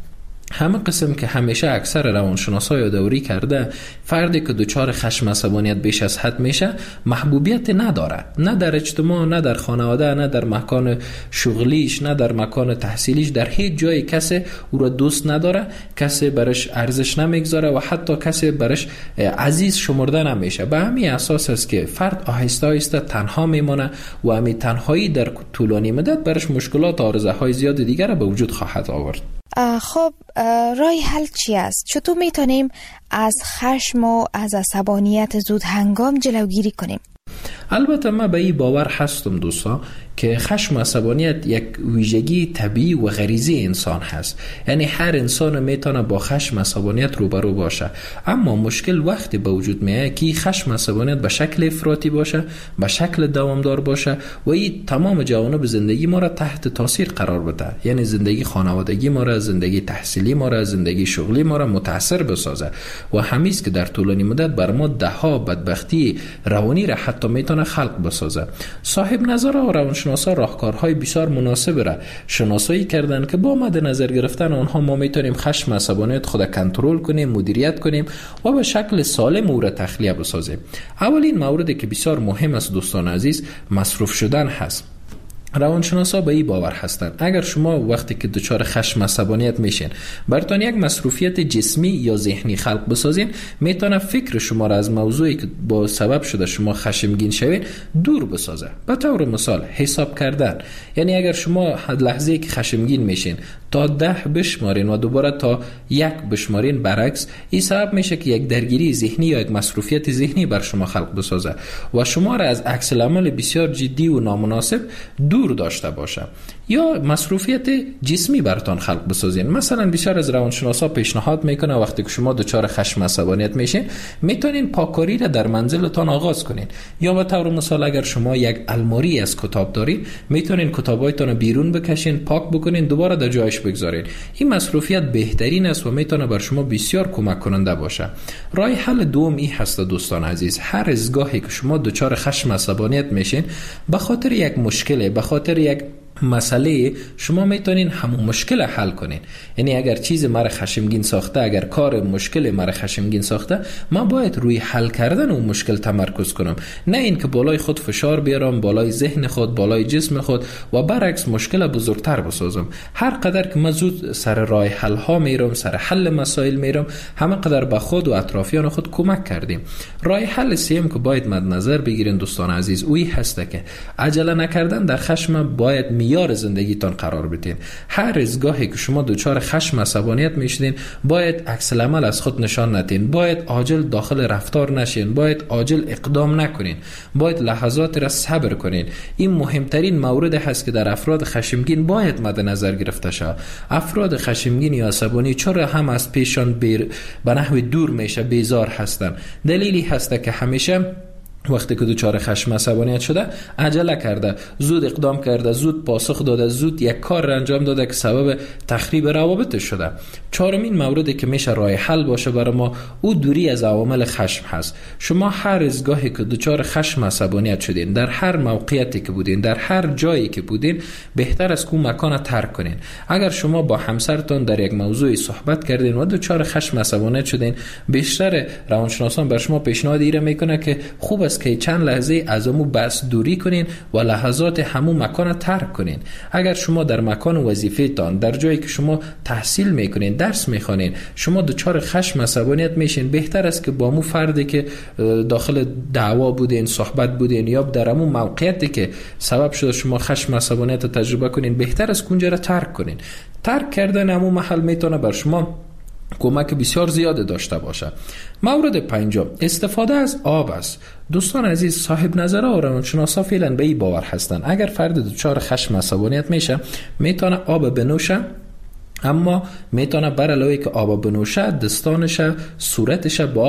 همه قسم که همیشه اکثر روانشناسا یادآوری کرده، فردی که دچار خشم عصبانیت بیش از حد میشه محبوبیت نداره، نه در اجتماع، نه در خانواده، نه در مکان شغلیش، نه در مکان تحصیلیش، در هیچ جای کسی او را دوست نداره، کسی برش ارزش نمیگذاره و حتی کسی برش عزیز شمرده نمیشه. به همین اساس است که فرد آهسته آهسته تنها میمونه و همین تنهایی در طولانی مدت برش مشکلات و آرزوهای زیاد دیگر به وجود خواهد آورد. خب راه حل چی است؟ چطور میتونیم از خشم و از عصبانیت زود هنگام جلوگیری کنیم؟ البته من به این باور هستم دوستا که خشم و عصبانیت یک ویژگی طبیعی و غریزی انسان هست. یعنی هر انسان میتونه با خشم و عصبانیت روبرو باشه، اما مشکل وقتی به وجود میاد که خشم و عصبانیت به شکل افراطی باشه، به شکل دوامدار باشه و این تمام جوانب زندگی ما را تحت تاثیر قرار بده. یعنی زندگی خانوادگی ما را، زندگی تحصیلی ما را، زندگی شغلی ما را متاثر بسازه و همیست که در طولانی مدت بر ما ده ها بدبختی روانی را حتی میتونه خلق بسازه. صاحب نظر و روانشناسا راهکارهای بسیار مناسب را شناسایی کردن که با مد نظر گرفتن آنها ما میتونیم خشم و عصبانیت خود کنترل کنیم، مدیریت کنیم و به شکل سالم او را تخلیه بسازیم. اولین موردی که بسیار مهم است دوستان عزیز، مصروف شدن هست. روانشناسا به این باور هستند اگر شما وقتی که دچار خشم عصبانیت میشین براتون یک مصروفیت جسمی یا ذهنی خلق بسازین، میتونه فکر شما را از موضوعی که با سبب شده شما خشمگین شوین دور بسازه. به طور مثال حساب کردن، یعنی اگر شما لحظه‌ای که خشمگین میشین تا ده بشمارین و دوباره تا یک بشمارین، برعکس این سبب میشه که یک درگیری ذهنی یا یک مصروفیت ذهنی بر شما خلق بسازه و شما را از عکس العمل بسیار جدی و نامناسب دور داشته باشه. یا مصروفیت جسمی براتون خلق بسازین. مثلا بسیار از روانشناسا پیشنهاد میکنه وقتی که شما دچار خشم عصبانیت میشین میتونین پاککاری را در منزلتان آغاز کنین. یا به طور مثال اگر شما یک الماری از کتاب دارین میتونین کتابایتون رو بیرون بکشین، پاک بکنین، دوباره در جایش بگذارین. این مصروفیت بهترین است و میتونه بر شما بسیار کمک کننده باشه. راه حل دوم این هست دوستان عزیز، هر از گاهی که شما دچار خشم عصبانیت میشین به خاطر یک مشکل، به خاطر یک مسئله، شما میتونین همون مشکل حل کنین. یعنی اگر چیز مرا خشمگین ساخته، اگر کار مشکل مرا خشمگین ساخته، من باید روی حل کردن اون مشکل تمرکز کنم، نه این که بالای خود فشار بیارم، بالای ذهن خود، بالای جسم خود و برعکس مشکل بزرگتر بسازم. هر قدر که من زود سر راه حل ها میرم، سر حل مسائل میرم، همه قدر به خود و اطرافیان خود کمک کردیم. راه حل سیم که باید مد نظر بگیرین دوستان عزیز اوی هست که عجله نکردن در خشم باید میار زندگیتان قرار بدین. هر از گاهی که شما دچار خشم عصبانیت میشدین باید عکس العمل از خود نشان ندین، باید عاجل داخل رفتار نشین، باید عاجل اقدام نکنین، باید لحظات را صبر کنین. این مهمترین مورد هست که در افراد خشمگین باید مد نظر گرفته شود. افراد خشمگین یا عصبانی چرا هم از پیشان بیر به نحو دور میشه، بیزار هستن؟ دلیلی هست که همیشه وقتی که دچار خشم عصبانیت شده عجله کرده، زود اقدام کرده، زود پاسخ داده، زود یک کار را انجام داده که سبب تخریب روابط شده. چهارمین موردی که میشه راه حل باشه برای ما او دوری از عوامل خشم هست. شما هر از گاهی که دچار خشم عصبانیت شدین، در هر موقعیتی که بودین، در هر جایی که بودین، بهتر است که اون مکان ترک کنین. اگر شما با همسرتون در یک موضوعی صحبت کردین و دچار خشم عصبانیت شدین، بیشتر روانشناسان بر شما پیشنهاد ایره میکنه که خوب است که چند لحظه از همو بس دوری کنین و لحظات همو مکان ترک کنین. اگر شما در مکان وظیفه تان، در جایی که شما تحصیل میکنین، درس میخوانین، شما دچار خشم عصبانیت میشین، بهتر است که با مو فردی که داخل دعوا بودین، صحبت بودین یا در همو موقعیتی که سبب شده شما خشم عصبانیت تجربه کنین، بهتر است اونجا را ترک کنین. ترک کردن همو محل میتونه بر شما کمک بسیار زیاد داشته باشه. مورد پنجم استفاده از آب است. دوستان عزیز، صاحب نظرها و روانشناسا فعلا به این باور هستند اگر فرد دچار خشم عصبانیت میشه میتونه آب بنوشه، اما میتونه بر علاوه که آب بنوشه دستانش، صورتش با آب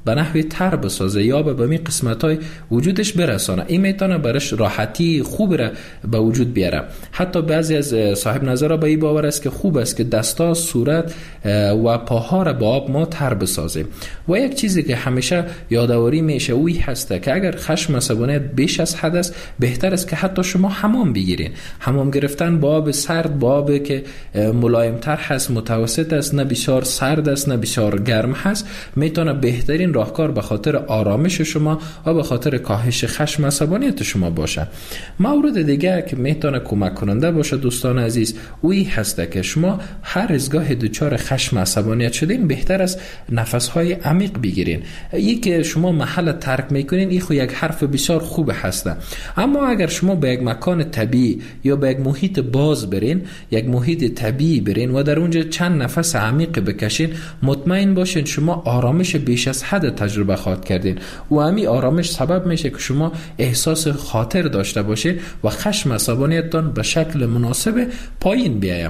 به نحو تر بسازه یا به می قسمت‌های وجودش برسانه. این میتونه برش راحتی خوب را به وجود بیاره. حتی بعضی از صاحب نظرها به این باور است که خوب است که دستا، صورت و پاها را با آب ما تر بسازیم. و یک چیزی که همیشه یادآوری میشه اوی هسته که اگر خشم عصبانیت بیش از حد است، بهتر است که حتی شما حمام بگیرین. حمام گرفتن با آب سرد، با آب که ملایمتر هست، متوسط است، نه بسیار سرد است نه بسیار گرم هست، میتونه بهترین راهکار به خاطر آرامش شما و به خاطر کاهش خشم عصبانیت شما باشه. مورد دیگه که میتونه کمک کننده باشه دوستان عزیز، اوی هسته که شما هر از گاه دچار خشم عصبانیت شدین، بهتر است نفس‌های عمیق بگیرین. این که شما محل ترک میکنین، این خو یک حرف بسیار خوب هسته. اما اگر شما به یک مکان طبیعی یا به یک محیط باز برین، یک محیط طبیعی برین و در اونجا چند نفس عمیق بکشین، مطمئن باشین شما آرامش بیش از حد تجربه خواهد کردین و همین آرامش سبب میشه که شما احساس خاطر داشته باشین و خشم عصبانیتتان به شکل مناسب پایین بیاید.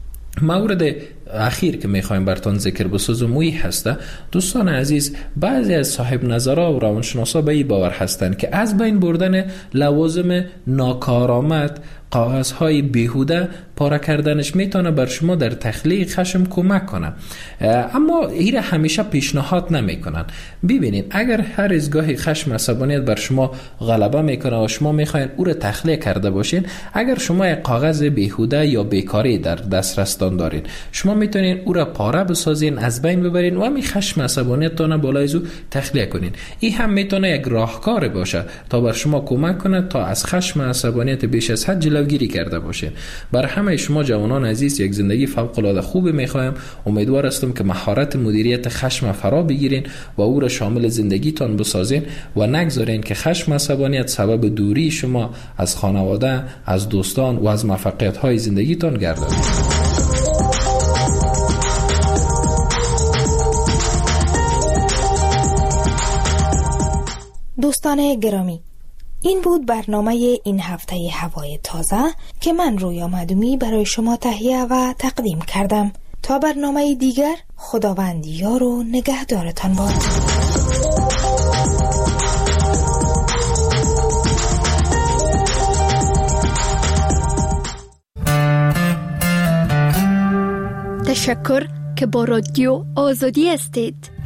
مورد اخیر که میخوایم براتون ذکر بسازم موی هسته دوستان عزیز، بعضی از صاحب نظرها و روانشناسا به این باور هستند که از بین بردن لوازم ناکارآمد، کاغذهای بیهوده پاره کردنش میتونه بر شما در تخلیه خشم کمک کنه، اما این همیشه پیشنهاد نمیکنن. ببینید اگر هر از گاهی خشم عصبانیت بر شما غلبه میکنه و شما میخواین او را تخلیه کرده باشین، اگر شما یک کاغذ بیهوده یا بیکاری در دسترستان دارین، شما میتونین او را پاره بسازین، از بین ببرین و همین خشم عصبانیتتان بالای از او تخلیه کنین. این هم میتونه یک راهکار باشه تا بر شما کمک کنه تا از خشم عصبانیت بیش از حد جلوگیری کرده باشین. برای همه شما جوانان عزیز یک زندگی فوق العاده خوب میخوایم. امیدوار هستم که مهارت مدیریت خشم فرا بگیرین و او را شامل زندگیتان بسازین و نگذارین که خشم عصبانیت سبب دوری شما از خانواده، از دوستان و از موفقیت های زندگیتان گردد. دوستان گرامی، این بود برنامه این هفته هوای تازه که من رویا معدومی برای شما تهیه و تقدیم کردم. تا برنامه دیگر، خداوند یار و نگهدارتان باد. تشکر که با رادیو آزادی هستید.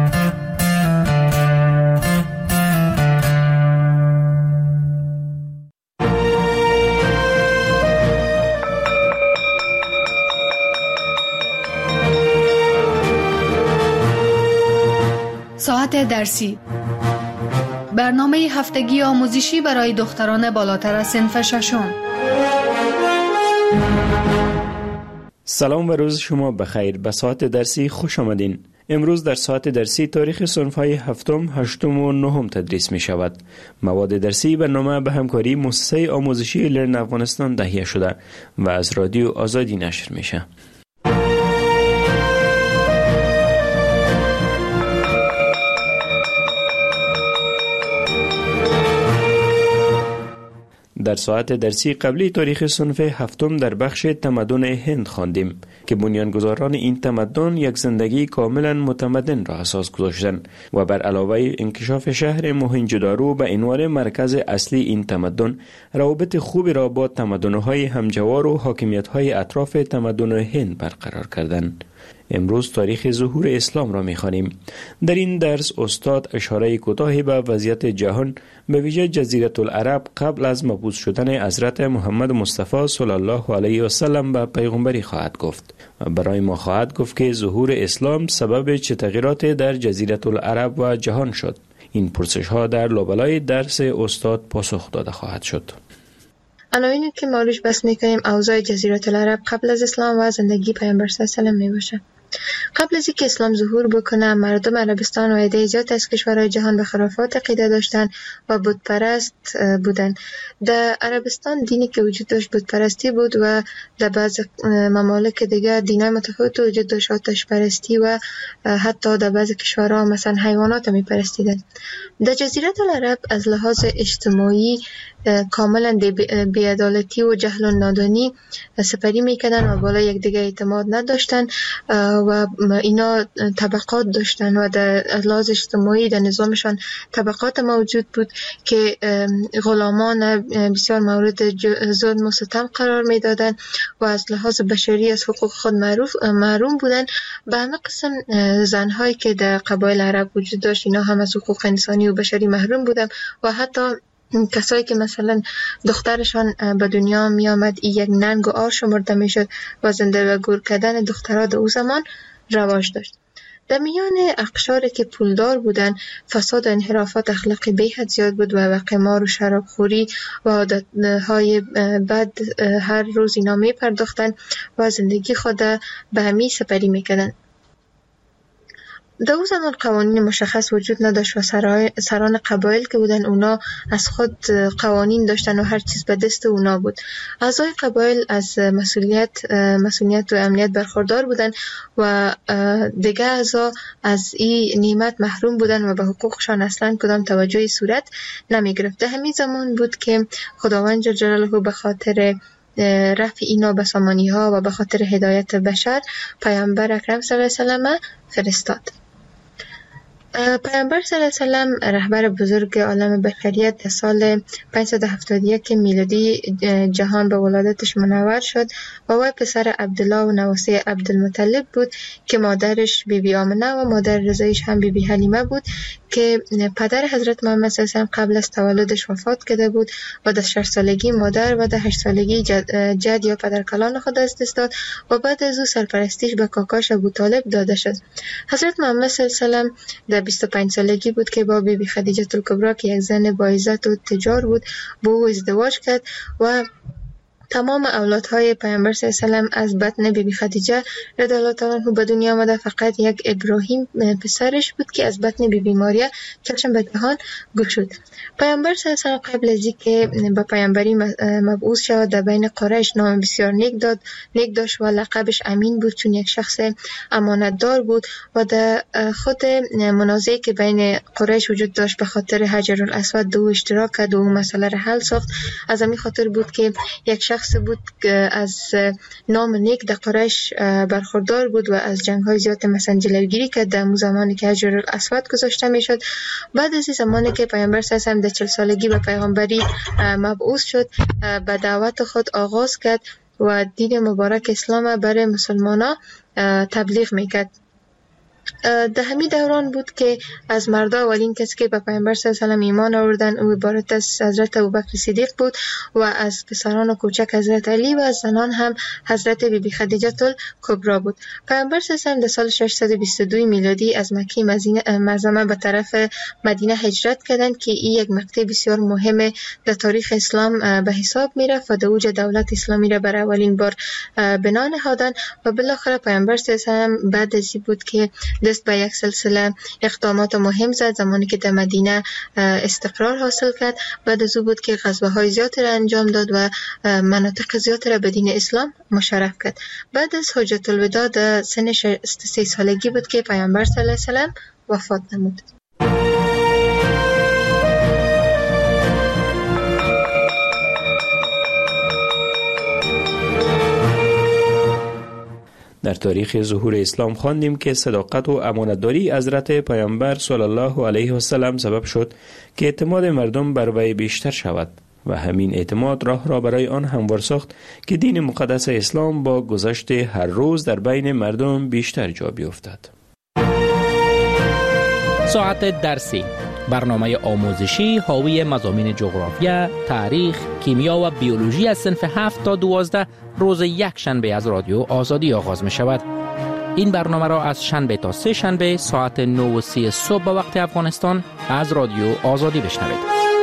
ساعت درسی، برنامه هفتگی آموزشی برای دختران بالاتر از صنف ششم. سلام و روز شما بخیر. به ساعت درسی خوش آمدین. امروز در ساعت درسی تاریخ صنف‌های هفتم، هشتم و نهم تدریس می شود. مواد درسی برنامه به همکاری مؤسسه آموزشی لرن افغانستان تهیه شده و از رادیو آزادی نشر میشه. در ساعت درسی قبلی تاریخ صنف هفتم در بخش تمدن هند خواندیم که بنیانگذاران این تمدن یک زندگی کاملا متمدن را اساس گذاشتند و بر علاوه انکشاف شهر موهنجودارو به عنوان مرکز اصلی این تمدن، روابط خوبی را با تمدن‌های همجوار و حاکمیت‌های اطراف تمدن هند برقرار کردند. امروز تاریخ ظهور اسلام را می‌خوانیم. در این درس استاد اشاره کوتاهی به وضعیت جهان، به ویژه جزیره العرب قبل از مبعوث شدن حضرت محمد مصطفی صلی الله علیه و سلم به پیغمبری خواهد گفت و برای ما خواهد گفت که ظهور اسلام سبب چه تغییرات در جزیره العرب و جهان شد. این پرسش‌ها در لابلای درس استاد پاسخ داده خواهد شد. عناوینی که ما روش بحث می‌کنیم اوضاع جزیره العرب قبل از اسلام و زندگی پیامبر صلی الله علیه و سلم میباشه. قبل از اینکه اسلام ظهور بکنه، مردم عربستان و عده زیاد از کشورهای جهان به خرافات عقیده داشتن و بت پرست بودن. در عربستان دینی که وجود داشت بت پرستی بود و در بعض ممالک دیگه دینای متفاوت وجود داشت، آتش پرستی و حتی در بعض کشورها مثلا حیوانات می پرستیدن. در جزیره العرب از لحاظ اجتماعی کاملا بی‌عدالتی و جهل و نادانی سپری میکردن و بالا یک دیگه اعتماد نداشتن و اینا طبقات داشتن و در لحاظ اجتماعی در نظامشان طبقات موجود بود که غلامان بسیار مورد ظلم و ستم قرار میدادن و از لحاظ بشری از حقوق خود معروف محروم بودن. به همه قسم زنهایی که در قبایل عرب وجود داشت اینا هم از حقوق انسانی و بشری محروم بودن و حتی کسایی که مثلا دخترشان به دنیا می آمد این یک ننگ و عار شمرده می شد و زنده و گور کردن دخترها در او زمان رواج داشت. در میان اقشاری که پولدار بودن فساد و انحرافات اخلاقی به حد زیاد بود و قمار و شرابخوری و عادتهای بد هر روز اینا می پرداختن و زندگی خود به همی سپری می کردن. در اون زمان قوانین مشخص وجود نداشت و سران قبایل که بودن اونا از خود قوانین داشتن و هر چیز به دست اونا بود. اعضای قبایل از مسئولیت مسئولیت و امنیت برخوردار بودن و دیگه اعضا از این نعمت محروم بودن و به حقوقشان اصلا کدام توجهی صورت نمی گرفت. همین زمان بود که خداوند جل جلاله به خاطر رفع اینا به سامانی ها و به خاطر هدایت بشر پیامبر اکرم صلی الله علیه و سلم فرستاد. پیامبر صلی الله علیه و سلم رهبر بزرگ عالم بشریت در سال پانصد و هفتاد و یک میلادی جهان به ولادتش منور شد و وی پسر عبدالله و نواسه عبدالمطلب بود که مادرش بی بی آمنه و مادر رضایش هم بی بی حلیمه بود که پدر حضرت محمد صلی الله علیه و سلم قبل از تولدش وفات کرده بود و در شش سالگی مادر و در هشت سالگی جد, جد یا پدرکلان خود از دست داد و بعد از او سرپرستیش به کاکاش ابو طالب داده شد. حضرت محمد صلی الله علیه و سلم در بیست و پنج سالگی بود که با بی بی خدیجه الکبری که یک زن با عزت و تجار بود با او ازدواج کرد و تمام اولادهای پیامبر صلی الله علیه و سلم از بطن بی بی خدیجه رضی الله تعالی عنها به دنیا آمده. فقط یک ابراهیم پسرش بود که از بطن بی بی ماریا چشم به جهان گشود. پیامبر صلی الله علیه و سلم قبل از اینکه به پیامبری مبعوث شود در بین قریش نام بسیار نیک داد نیک داشت و لقبش امین بود چون یک شخص امانتدار بود و در خود منازعه که بین قریش وجود داشت به خاطر حجر الاسود دو اشتراک کرد و اون مسئله را حل ساخت. از همین خاطر بود که یک شخص بود که از نام نیک در قریش برخوردار بود و از جنگ های زیاد مثلا جلوگیری کرد در زمانی که حجر الاسود گذاشته میشد. بعد از این زمانی که پیامبر صلی الله علیه و سلم در چهل سالگی به پیغمبری مبعوث شد به دعوت خود آغاز کرد و دین مبارک اسلام برای مسلمانان تبلیغ میکرد. در همین دوران بود که از مردا اولین کسی که به پیامبر صلی الله علیه و سلم ایمان آوردن او عبارت از حضرت ابوبکر صدیق بود و از پسران و کوچک حضرت علی و از زنان هم حضرت بی بی خدیجه الکبری بود. پیامبر صلی الله علیه و سلم در سال ششصد و بیست و دو میلادی از مکه معظمه به طرف مدینه هجرت کردند که این یک مقطع بسیار مهم در تاریخ اسلام به حساب میرفت و در اوج دولت اسلامی را برای اولین بار بنا نهادند و بالاخره پیامبر صلی الله علیه و سلم بعد از این بود که دست به یک سلسله اقدامات مهم زد. زمانی که در مدینه استقرار حاصل کرد بعد از او بود که غزوه های زیادی را انجام داد و مناطق زیادی را به دین اسلام مشرف کرد. بعد از حجت الوداع در سن شصت و سه سالگی بود که پیامبر صلی الله علیه و سلم وفات نمود. در تاریخ ظهور اسلام خواندیم که صداقت و امانتداری حضرت پیامبر صلی الله علیه و سلم سبب شد که اعتماد مردم بر وی بیشتر شود و همین اعتماد راه را برای آن هموار ساخت که دین مقدس اسلام با گذشت هر روز در بین مردم بیشتر جا بیفتد. ساعت درسی، برنامه آموزشی حاوی مضامین جغرافیا، تاریخ، کیمیا و بیولوژی از صنف هفت تا دوازده روز یک شنبه از رادیو آزادی آغاز می شود. این برنامه را از شنبه تا سه شنبه ساعت نه و سی صبح به وقت افغانستان از رادیو آزادی بشنوید.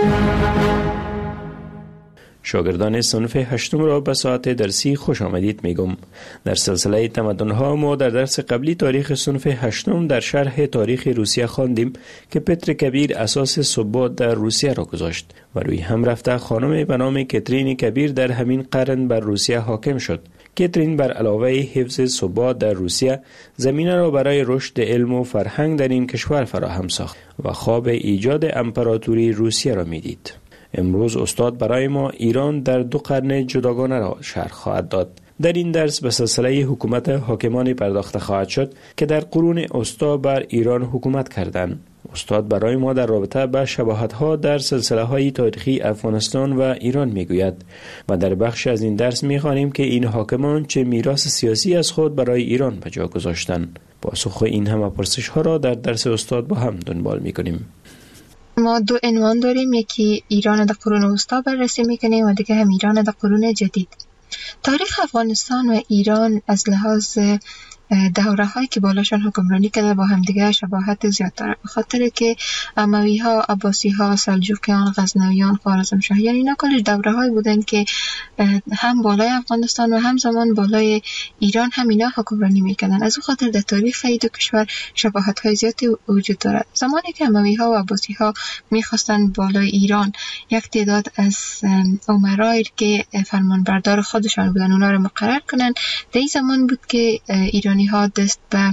شاگردان صنف هشتم را به ساعت درسی خوش آمدید میگم. در سلسله تمدن‌ها ما در درس قبلی تاریخ صنف هشتم در شرح تاریخ روسیه خواندیم که پتر کبیر اساس ثبات در روسیه را گذاشت و روی هم رفته خانم به نام کاترین کبیر در همین قرن بر روسیه حاکم شد. کاترین بر علاوه حفظ ثبات در روسیه زمینه را برای رشد علم و فرهنگ در این کشور فراهم ساخت و خواب ایجاد امپراتوری روسیه را میدید. امروز استاد برای ما ایران در دو قرن جداگانه را شرح خواهد داد. در این درس به سلسله حکومت حاکمان پرداخته خواهد شد که در قرون وسطی بر ایران حکومت کردند. استاد برای ما در رابطه با شباهت‌ها در سلسله‌های تاریخی افغانستان و ایران میگوید و در بخش از این درس می‌خوانیم که این حاکمان چه میراث سیاسی از خود برای ایران به جا گذاشتند. پاسخ این همه پرسش‌ها را در درس استاد با هم دنبال می‌کنیم. ما دو عنوان داریم، یکی ایران در قرون وسطی بررسی می‌کنیم و دیگه هم ایران در قرون جدید. تاریخ افغانستان و ایران از لحاظ دوره هایی که بالاشان حکمرانی کرده با هم دیگه شباهت زیاد داره، به خاطر که اموی ها، عباسی ها، سلجوقیان، غزنویان، خوارزمشاهیان اینا کلش دوره هایی بودن که هم بالای افغانستان و هم زمان بالای ایران هم اینا حکمرانی میکردن. از اون خاطر در تاریخ این دو کشور شباهت های زیادی وجود داره. زمانی که اموی ها و عباسی ها میخواستن بالای ایران یک تعداد از امرای که فرمانبردار خودشان بودن اونا رو مقرر کنن، در این زمان بود که ایران ها دست به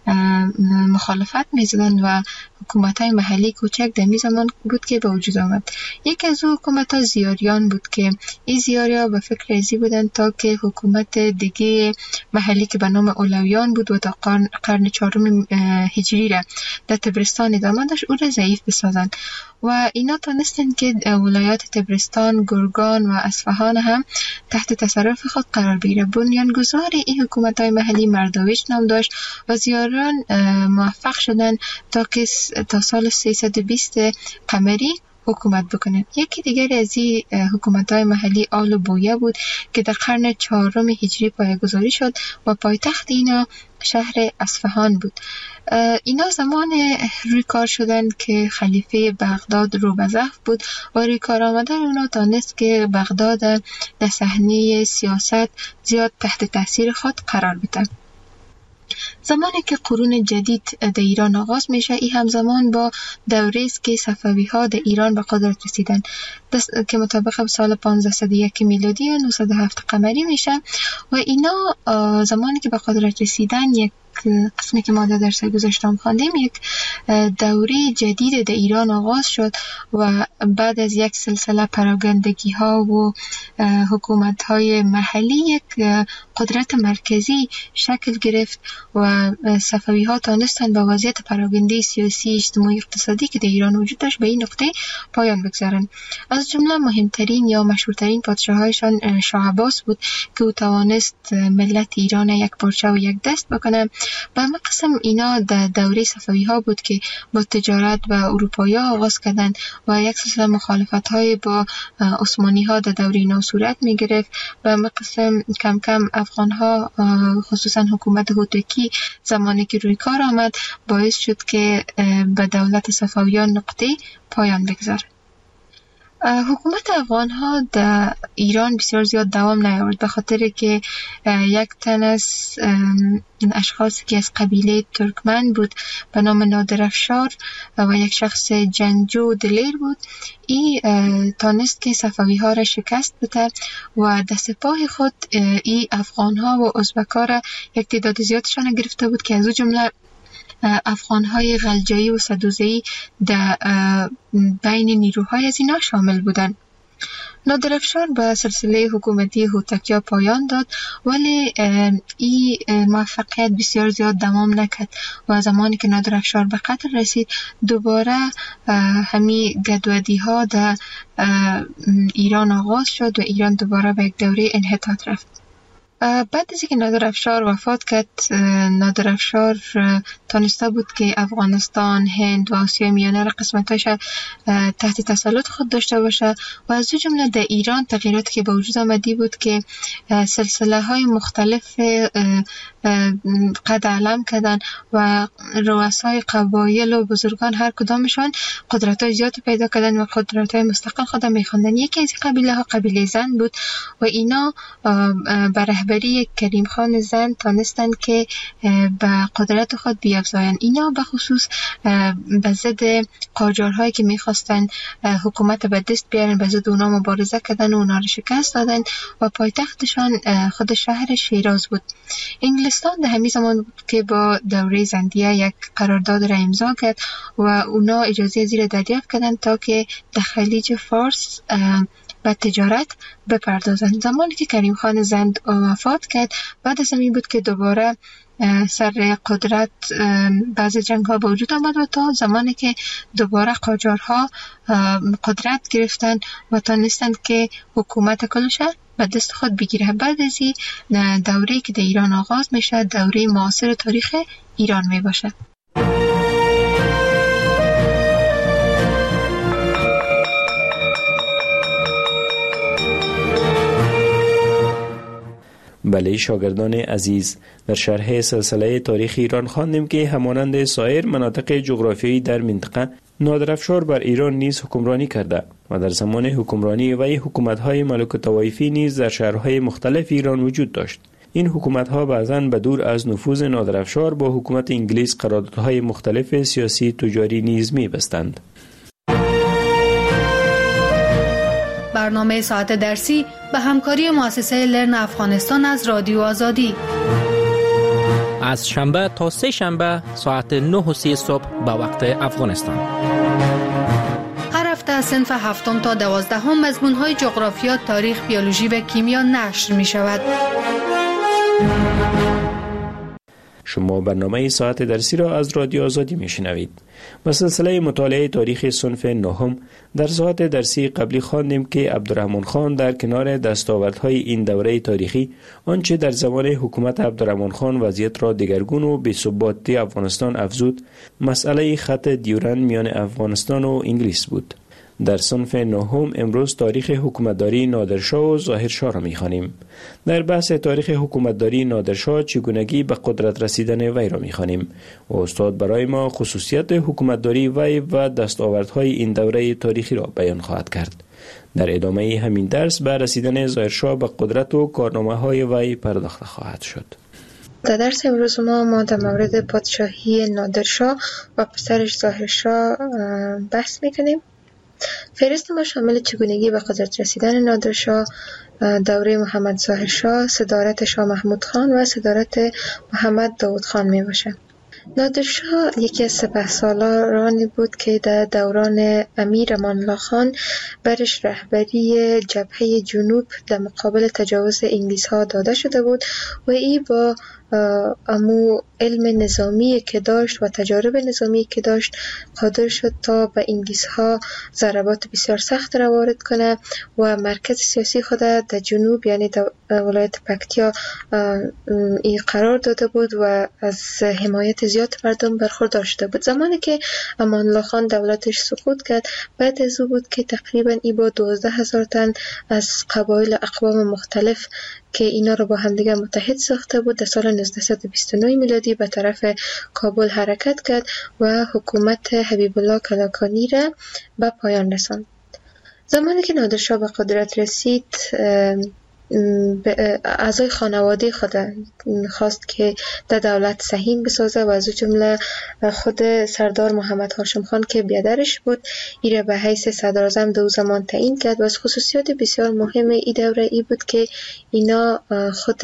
مخالفت میزدن و حکومت های محلی کوچک در می زمان بود که به وجود آمد. یکی از حکومت ها زیاریان بود که این زیاری ها به فکر ازی بودن تا که حکومت دیگه محلی که به نام اولویان بود و تا قرن, قرن چهارم هجری را در تبرستان ادامه داشت او را ضعیف بسازن و اینا تانستن که ولایات تبرستان، گرگان و اصفهان هم تحت تصرف خود قرار بگیره. بنیانگذار این حکومت های محلی مرداویش نام داشت و زیاران موفق شدن تا که تا سال سیصد و بیست قمری حکومت بکنه. یکی دیگر از این حکومت های محلی آل و بویه بود که در قرن چهارم هجری پایه‌گذاری شد و پایتخت اینا شهر اصفهان بود. اینا زمان روی کار شدن که خلیفه بغداد رو به ضعف بود و روی کار آمدن اونا تانست که بغداد در صحنه سیاست زیاد تحت تاثیر خود قرار بده. زمانی که قرون جدید در ایران آغاز میشه، این همزمان با دوره است که صفوی ها در ایران به قدرت رسیدن که مطابق سال پانزده صد و یک میلادی و نهصد و هفت قمری میشه و اینا زمانی که به قدرت رسیدن یک قسمی که ما در درس گذاشتم خواندیم، یک دوره جدید در ایران آغاز شد و بعد از یک سلسله پراگندگی ها و حکومت های محلی یک قدرت مرکزی شکل گرفت و صفوی ها تانستن با وضعیت پراگنده سیاسی، اجتماعی، اقتصادی که در ایران وجود داشت به این نقطه پایان بگذارن. از جمله مهمترین یا مشهورترین پادشاهایشان شاه عباس بود که او توانست ملت ایران یک پارچه و یک دست بکنه. به همه قسم اینا در دوره صفوی ها بود که با تجارت با اروپایی ها آغاز کردن و یک سلسله مخالفت های با عثمانی ها در دوره اینا صورت می گرفت. به همه قسم کم کم افغان ها خصوصا حکومت هوتکی زمانی که روی کار آمد باعث شد که به دولت صفویان نقطه پایان بگذاره. حکومت افغان ها در ایران بسیار زیاد دوام نیاورد به خاطر که یک تن از اشخاصی که از قبیله ترکمن بود به نام نادرافشار و یک شخص جنگجو دلیر بود، ای تانست که صفوی ها را شکست بده و در سپاه خود ای افغان ها و ازبک ها را یک تعداد زیادشان گرفته بود که از او جمله افغان‌های غلجایی و سدوزی در بین نیروهای از اینا شامل بودند. نادرافشار به سلسله حکومتی هوتکیا پایان داد ولی این موفقیت بسیار زیاد دوام نکرد و زمانی که نادرافشار به قتل رسید دوباره همین گدودی ها در ایران آغاز شد و ایران دوباره به یک دوره انحطاط رفت. بعد از اینکه نادرافشار وفات کرد، نادرافشار تانسته بود که افغانستان، هند و آسیای میانه را قسمتاش تحت تسلط خود داشته باشه و از جمله در ایران تغییراتی که به وجود آمدی بود که سلسله های مختلف قد علم کردن و رؤسای قبایل و بزرگان هر کدامشان قدرت های زیاد پیدا کردن و قدرت های مستقل خود میخواندن. یکی از قبیله ها قبیله زن بود و اینا بر رهبری کریم خان زن تانستن که به قدرت خود بیافزاین. اینا به خصوص به ضد قاجارهایی که میخواستن حکومت به دست بیارن به ضد اونا مبارزه کردن و اونا رو شکست دادن و پایتختشان خود شهر شیراز بود. انگلیس افغانستان در همین زمان بود که با دوره زندیه یک قرارداد را امضا کرد و اونا اجازه زیر دریافت کردن تا که در خلیج فارس به تجارت بپردازند. زمانی که کریم خان زند وفات کرد، بعد از همین بود که دوباره سر قدرت بعض جنگ ها به وجود آمد و تا زمانی که دوباره قاجارها قدرت گرفتن و تانستند که حکومت کلش به دست خود بگیره. بعد از این دوره که در ایران آغاز میشه دوره معاصر تاریخ ایران می باشه. بله شاگردان عزیز، در شرح سلسله تاریخ ایران خواندیم که همانند سایر مناطق جغرافیایی در منطقه، نادرافشار بر ایران نیز حکمرانی کرده و در زمان حکمرانی وی حکومت‌های ملوک طوایفی نیز در شهرهای مختلف ایران وجود داشت. این حکومت‌ها بعضاً به دور از نفوذ نادرافشار با حکومت انگلیس قراردادهای مختلف سیاسی تجاری نیز می‌بستند. برنامه ساعت درسی به همکاری مؤسسه لرن افغانستان از رادیو آزادی از شنبه تا سه شنبه ساعت نه و سی صبح به وقت افغانستان. هر هفته از صنف هفتم تا دوازدهم مضمون‌های جغرافیا، تاریخ، بیولوژی و کیمیا نشر می شود. شما برنامه ساعت درسی را از رادیو آزادی میشنوید. با سلسله مطالعه تاریخ صنف نهم در ساعت درسی قبلی خواندیم که عبدالرحمن خان در کنار دستاوردهای این دوره تاریخی آنچه در زمان حکومت عبدالرحمن خان وضعیت را دگرگون و بی‌ثباتی افغانستان افزود، مسئله خط دیورند میان افغانستان و انگلیس بود. در صنف نهم امروز تاریخ حکومتداری نادرشاه و ظاهرشاه را می‌خوانیم. در بحث تاریخ حکومتداری نادرشاه چگونگی به قدرت رسیدن وی را می‌خوانیم و استاد برای ما خصوصیت حکومتداری وی و دستاوردهای این دوره تاریخی را بیان خواهد کرد. در ادامه همین درس به رسیدن ظاهرشاه به قدرت و کارنامه‌های وی پرداخته خواهد شد. در درس امروز ما ما در مورد پادشاهی نادرشاه و پسرش ظاهرشاه بحث می‌کنیم. فهرست ما شامل چگونگی به قدرت رسیدن نادرشاه، دوره محمد ظاهرشاه، صدارت شاه محمود خان و صدارت محمد داود خان می باشه. نادرشاه یکی از سپهسالارانی بود که در دوران امیر امان الله خان برش رهبری جبهه جنوب در مقابل تجاوز انگلیس ها داده شده بود و ای با امو علم نظامی که داشت و تجارب نظامی که داشت قادر شد تا به انگلیس ها ضربات بسیار سخت را وارد کنه و مرکز سیاسی خود در جنوب یعنی در ولایت پکتیا ای قرار داده بود و از حمایت زیاد مردم برخوردار شده بود. زمانی که امان الله خان دولتش سقوط کرد، بعد از او بود که تقریبا ای با دوازده هزار تن از قبایل اقوام مختلف که اینا رو با همدیگه متحد ساخته بود در سال نوزده بیست و نه میلادی به طرف کابل حرکت کرد و حکومت حبیب الله کلاکانی را به پایان رساند. زمانی که نادرشاه به قدرت رسید، اعضای خانواده خود خواست که در دولت سهیم بسازه و از جمله خود سردار محمد هاشم خان که بیادرش بود ایره به حیث صدراعظم دو زمان تعیین کرد و از خصوصیات بسیار مهم ای دوره ای بود که اینا خود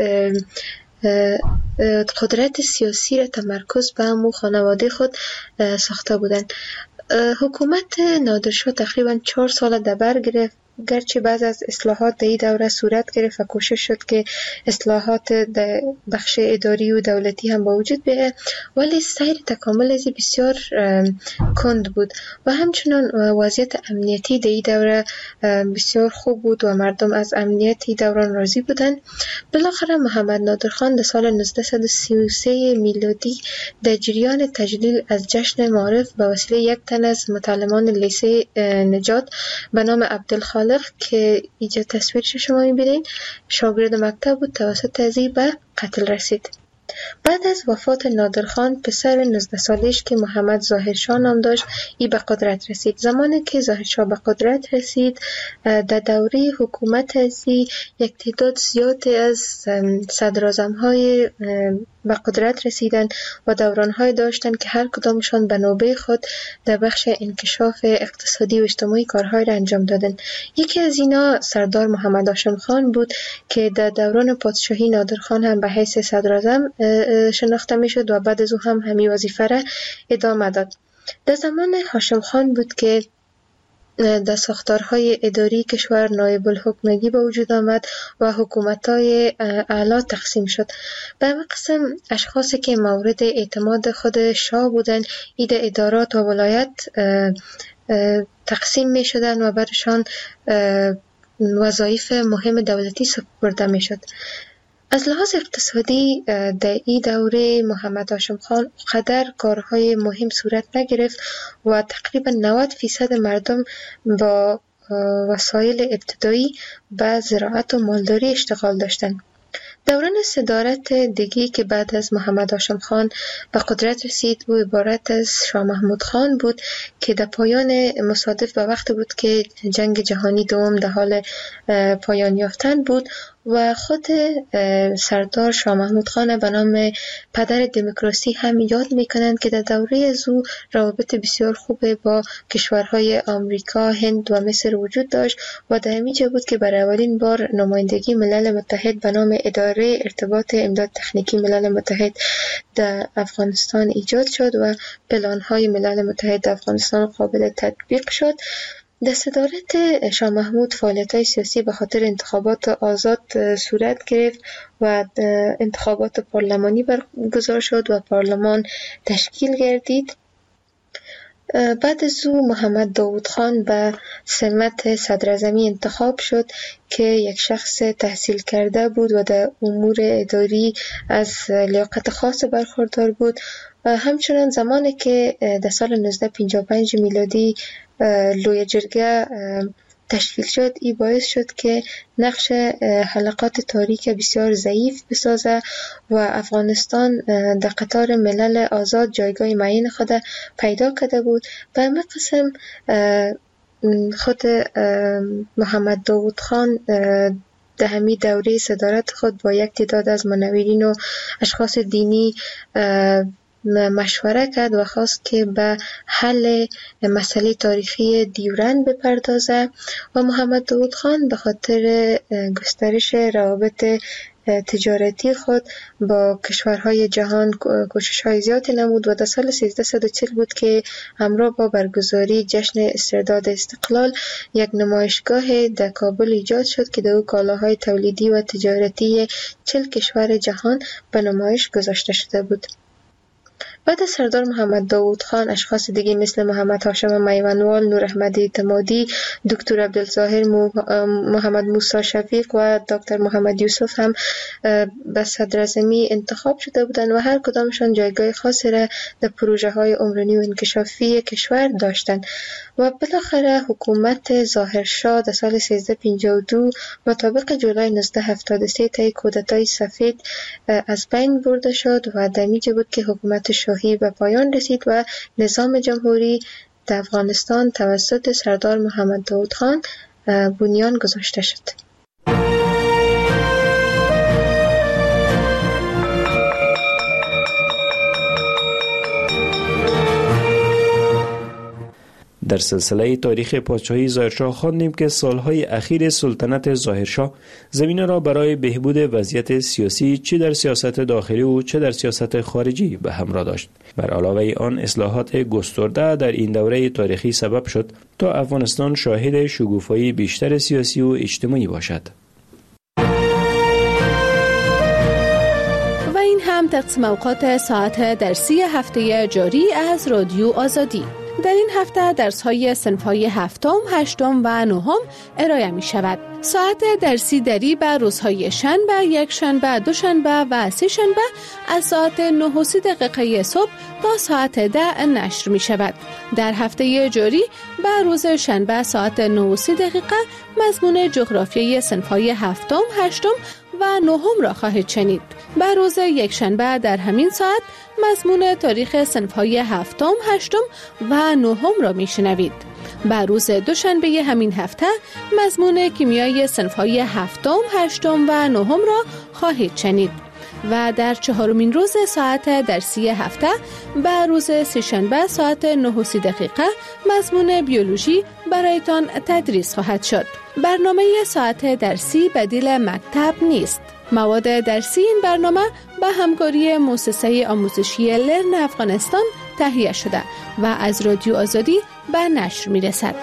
قدرت سیاسی را تمرکز به همو خانواده خود ساخته بودند. حکومت نادرشاه تقریبا چهار سال در بر گرفت، گرچه بعض از اصلاحات در این دوره صورت گرفت و کوشش شد که اصلاحات در بخش اداری و دولتی هم با وجود بیاید، ولی سیر تکامل از بسیار کند بود و همچنان وضعیت امنیتی در این دوره بسیار خوب بود و مردم از امنیتی دوران راضی بودند. بالاخره محمد نادرخان در سال نوزده سی و سه میلادی در جریان تجلیل از جشن معارف به وسیله یک تن از متعلمان لیسه نجات به نام عبدالخالق که اینجا تصویرش شما میبینین شاگرد مکتب بود، توسط تزییع به قتل رسید. بعد از وفات نادرخان پسر نوزده سالش که محمد ظاهرشاه نام داشت ای به قدرت رسید. زمانی که ظاهرشاه به قدرت رسید در دوره حکومت ازی یک تعداد زیادی از صدراعظم‌های به قدرت رسیدن و دوران‌های داشتند که هر کدامشان به نوبه خود در بخش انکشاف اقتصادی و اجتماعی کارهای را انجام دادند. یکی از اینا سردار محمد هاشم خان بود که در دوران پادشاهی نادرخان هم به حیث صدراعظم شناخته میشد و بعد از او هم همین وظیفه را ادامه داد. در زمان هاشم خان بود که در ساختارهای اداری کشور نایب الحکمگی به وجود آمد و حکومت‌های اعلی تقسیم شد. به همین قسم اشخاصی که مورد اعتماد خود شاه بودند ایده ادارات و ولایت تقسیم می شدند و برشان وظایف مهم دولتی سپرده می شد. از لحاظ اقتصادی در این دوره محمد هاشم خان قدر کارهای مهم صورت نگرفت و تقریبا نود فیصد مردم با وسایل ابتدایی به زراعت و مالداری اشتغال داشتند. دوران صدارت دیگی که بعد از محمد هاشم خان به قدرت رسید و عبارت از شاه محمود خان بود که در پایان مصادف به وقت بود که جنگ جهانی دوم در حال پایان یافتن بود و خود سردار شاه محمود خان به نام پدر دموکراسی هم یاد میکنند که در دوره از او روابط بسیار خوب با کشورهای آمریکا، هند و مصر وجود داشت و در همینجا بود که برای اولین بار نمایندگی ملل متحد به نام اداره ارتباط امداد تکنیکی ملل متحد در افغانستان ایجاد شد و پلان‌های ملل متحد در افغانستان قابل تطبیق شد. در صدارت شاه محمود فعالیت‌های سیاسی به خاطر انتخابات آزاد صورت گرفت و انتخابات پارلمانی برگزار شد و پارلمان تشکیل گردید. بعد از او محمد داود خان به سمت صدراعظمی انتخاب شد که یک شخص تحصیل کرده بود و در امور اداری از لیاقت خاص برخوردار بود. همچنان زمانی که در سال نوزده پنجاه و پنج میلادی لوی جرگه تشکیل شد، این باعث شد که نقش حلقات تاریک بسیار ضعیف بسازه و افغانستان در قطار ملل آزاد جایگاه معین خود پیدا کرده بود. به همین قسم خود محمد داود خان در همین دوره صدارت خود با یک تعداد از منورین و اشخاص دینی مشوره کرد و خواست که به حل مسئله تاریخی دیورند بپردازه و محمد داود خان به خاطر گسترش روابط تجارتی خود با کشورهای جهان کوشش‌های زیادی نمود و در سال سیزده و چهل بود که همراه با برگزاری جشن استرداد استقلال یک نمایشگاه در کابل ایجاد شد که در او کالاهای تولیدی و تجارتی چهل کشور جهان به نمایش گذاشته شده بود. بعد از سردار محمد داود خان اشخاص دیگه مثل محمد هاشم میوانوال، نور احمد اعتمادی، دکتر عبدالظاهر محمد موسی شفیق و دکتر محمد یوسف هم به صدراعظمی انتخاب شده بودند و هر کدامشان جایگاه خاصی را در پروژه های عمرانی و انکشافی کشور داشتند و بالاخره حکومت ظاهرشاه در سال سیزده پنجاه و دو مطابق جولای نوزده هفتاد و سه طی کودتای سفید از بین برده شد و در اینجا بود که حکومت شاهی به پایان رسید و نظام جمهوری در افغانستان توسط سردار محمد داود خان بنیان گذاشته شد. در سلسله تاریخ پادشاهی ظاهرشاه خواندیم که سالهای اخیر سلطنت ظاهرشاه زمینه را برای بهبود وضعیت سیاسی چه در سیاست داخلی و چه در سیاست خارجی به همراه داشت. بر علاوه آن اصلاحات گسترده در این دوره تاریخی سبب شد تا افغانستان شاهد شکوفایی بیشتر سیاسی و اجتماعی باشد. و این هم تقسیم اوقات ساعت درسی هفته جاری از رادیو آزادی. در این هفته درس‌های صنف‌های هفتم، هشتم و نهم ارائه می شود. ساعت درسی دری به روزهای شنبه، یک شنبه، دو شنبه و سه شنبه از ساعت نه و سی دقیقه صبح تا ساعت ده نشر می شود. در هفته جاری به روز شنبه ساعت نه و سی دقیقه مضمون جغرافیای صنف‌های هفتم، هشتم و نهم را خواهید شنید. بر روز یکشنبه در همین ساعت مضمون تاریخ صنف‌های هفتم، هشتم و نهم را میشنوید. بر روز دوشنبه همین هفته مضمون کیمیای صنف‌های هفتم، هشتم و نهم را خواهید شنید. و در چهارمین روز ساعت درسی هفته بر روز سه‌شنبه ساعت نه و سی دقیقه مضمون بیولوژی برایتان تدریس خواهد شد. برنامه ساعت درسی بدیل مکتب نیست. مواد درسی این برنامه به همکاری مؤسسه آموزشی لرن افغانستان تهیه شده و از رادیو آزادی به نشر می رسد.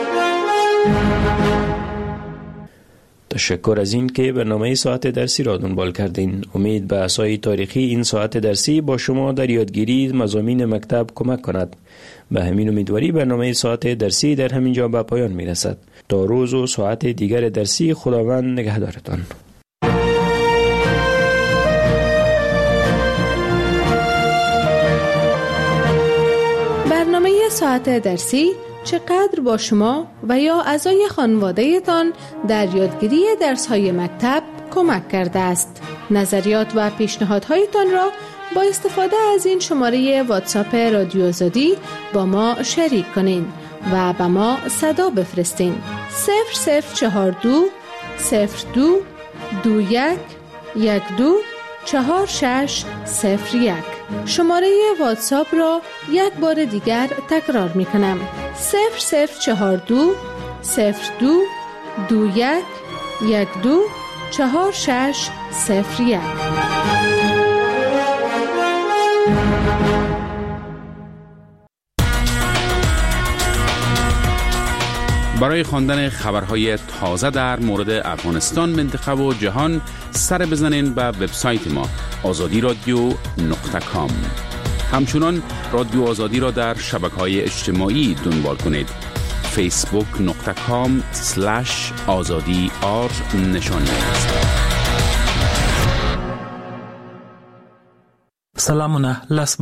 تشکر از این که برنامه ساعت درسی را دنبال کردین. امید به اسای تاریخی این ساعت درسی با شما در یادگیری مضامین مکتب کمک کند. به همین امیدواری برنامه ساعت درسی در همین جا به پایان می رسد. تا روز و ساعت دیگر درسی خداوند نگهدارتان. برنامه ساعت درسی چقدر با شما و یا اعضای خانواده تان در یادگیری درس‌های مکتب کمک کرده است. نظریات و پیشنهادهایتان را با استفاده از این شماره واتساپ رادیو آزادی با ما شریک کنین و به ما صدا بفرستین. صفر صفر چهار دو صفر دو دو یک یک دو چهار شش صفر یک. شماره واتساپ را یک بار دیگر تکرار می کنم. صفر صفر چهار دو صفر دو دو یک یک دو چهار شش صفر یک. برای خواندن خبرهای تازه در مورد افغانستان، منطقه و جهان سر بزنین به وبسایت ما آزادی رادیو نقطه کام. همچنان رادیو آزادی را در شبکه‌های اجتماعی دنبال کنید. فیسبوک نقطه کام سلش آزادی آر نشان دهید. سلامونه لس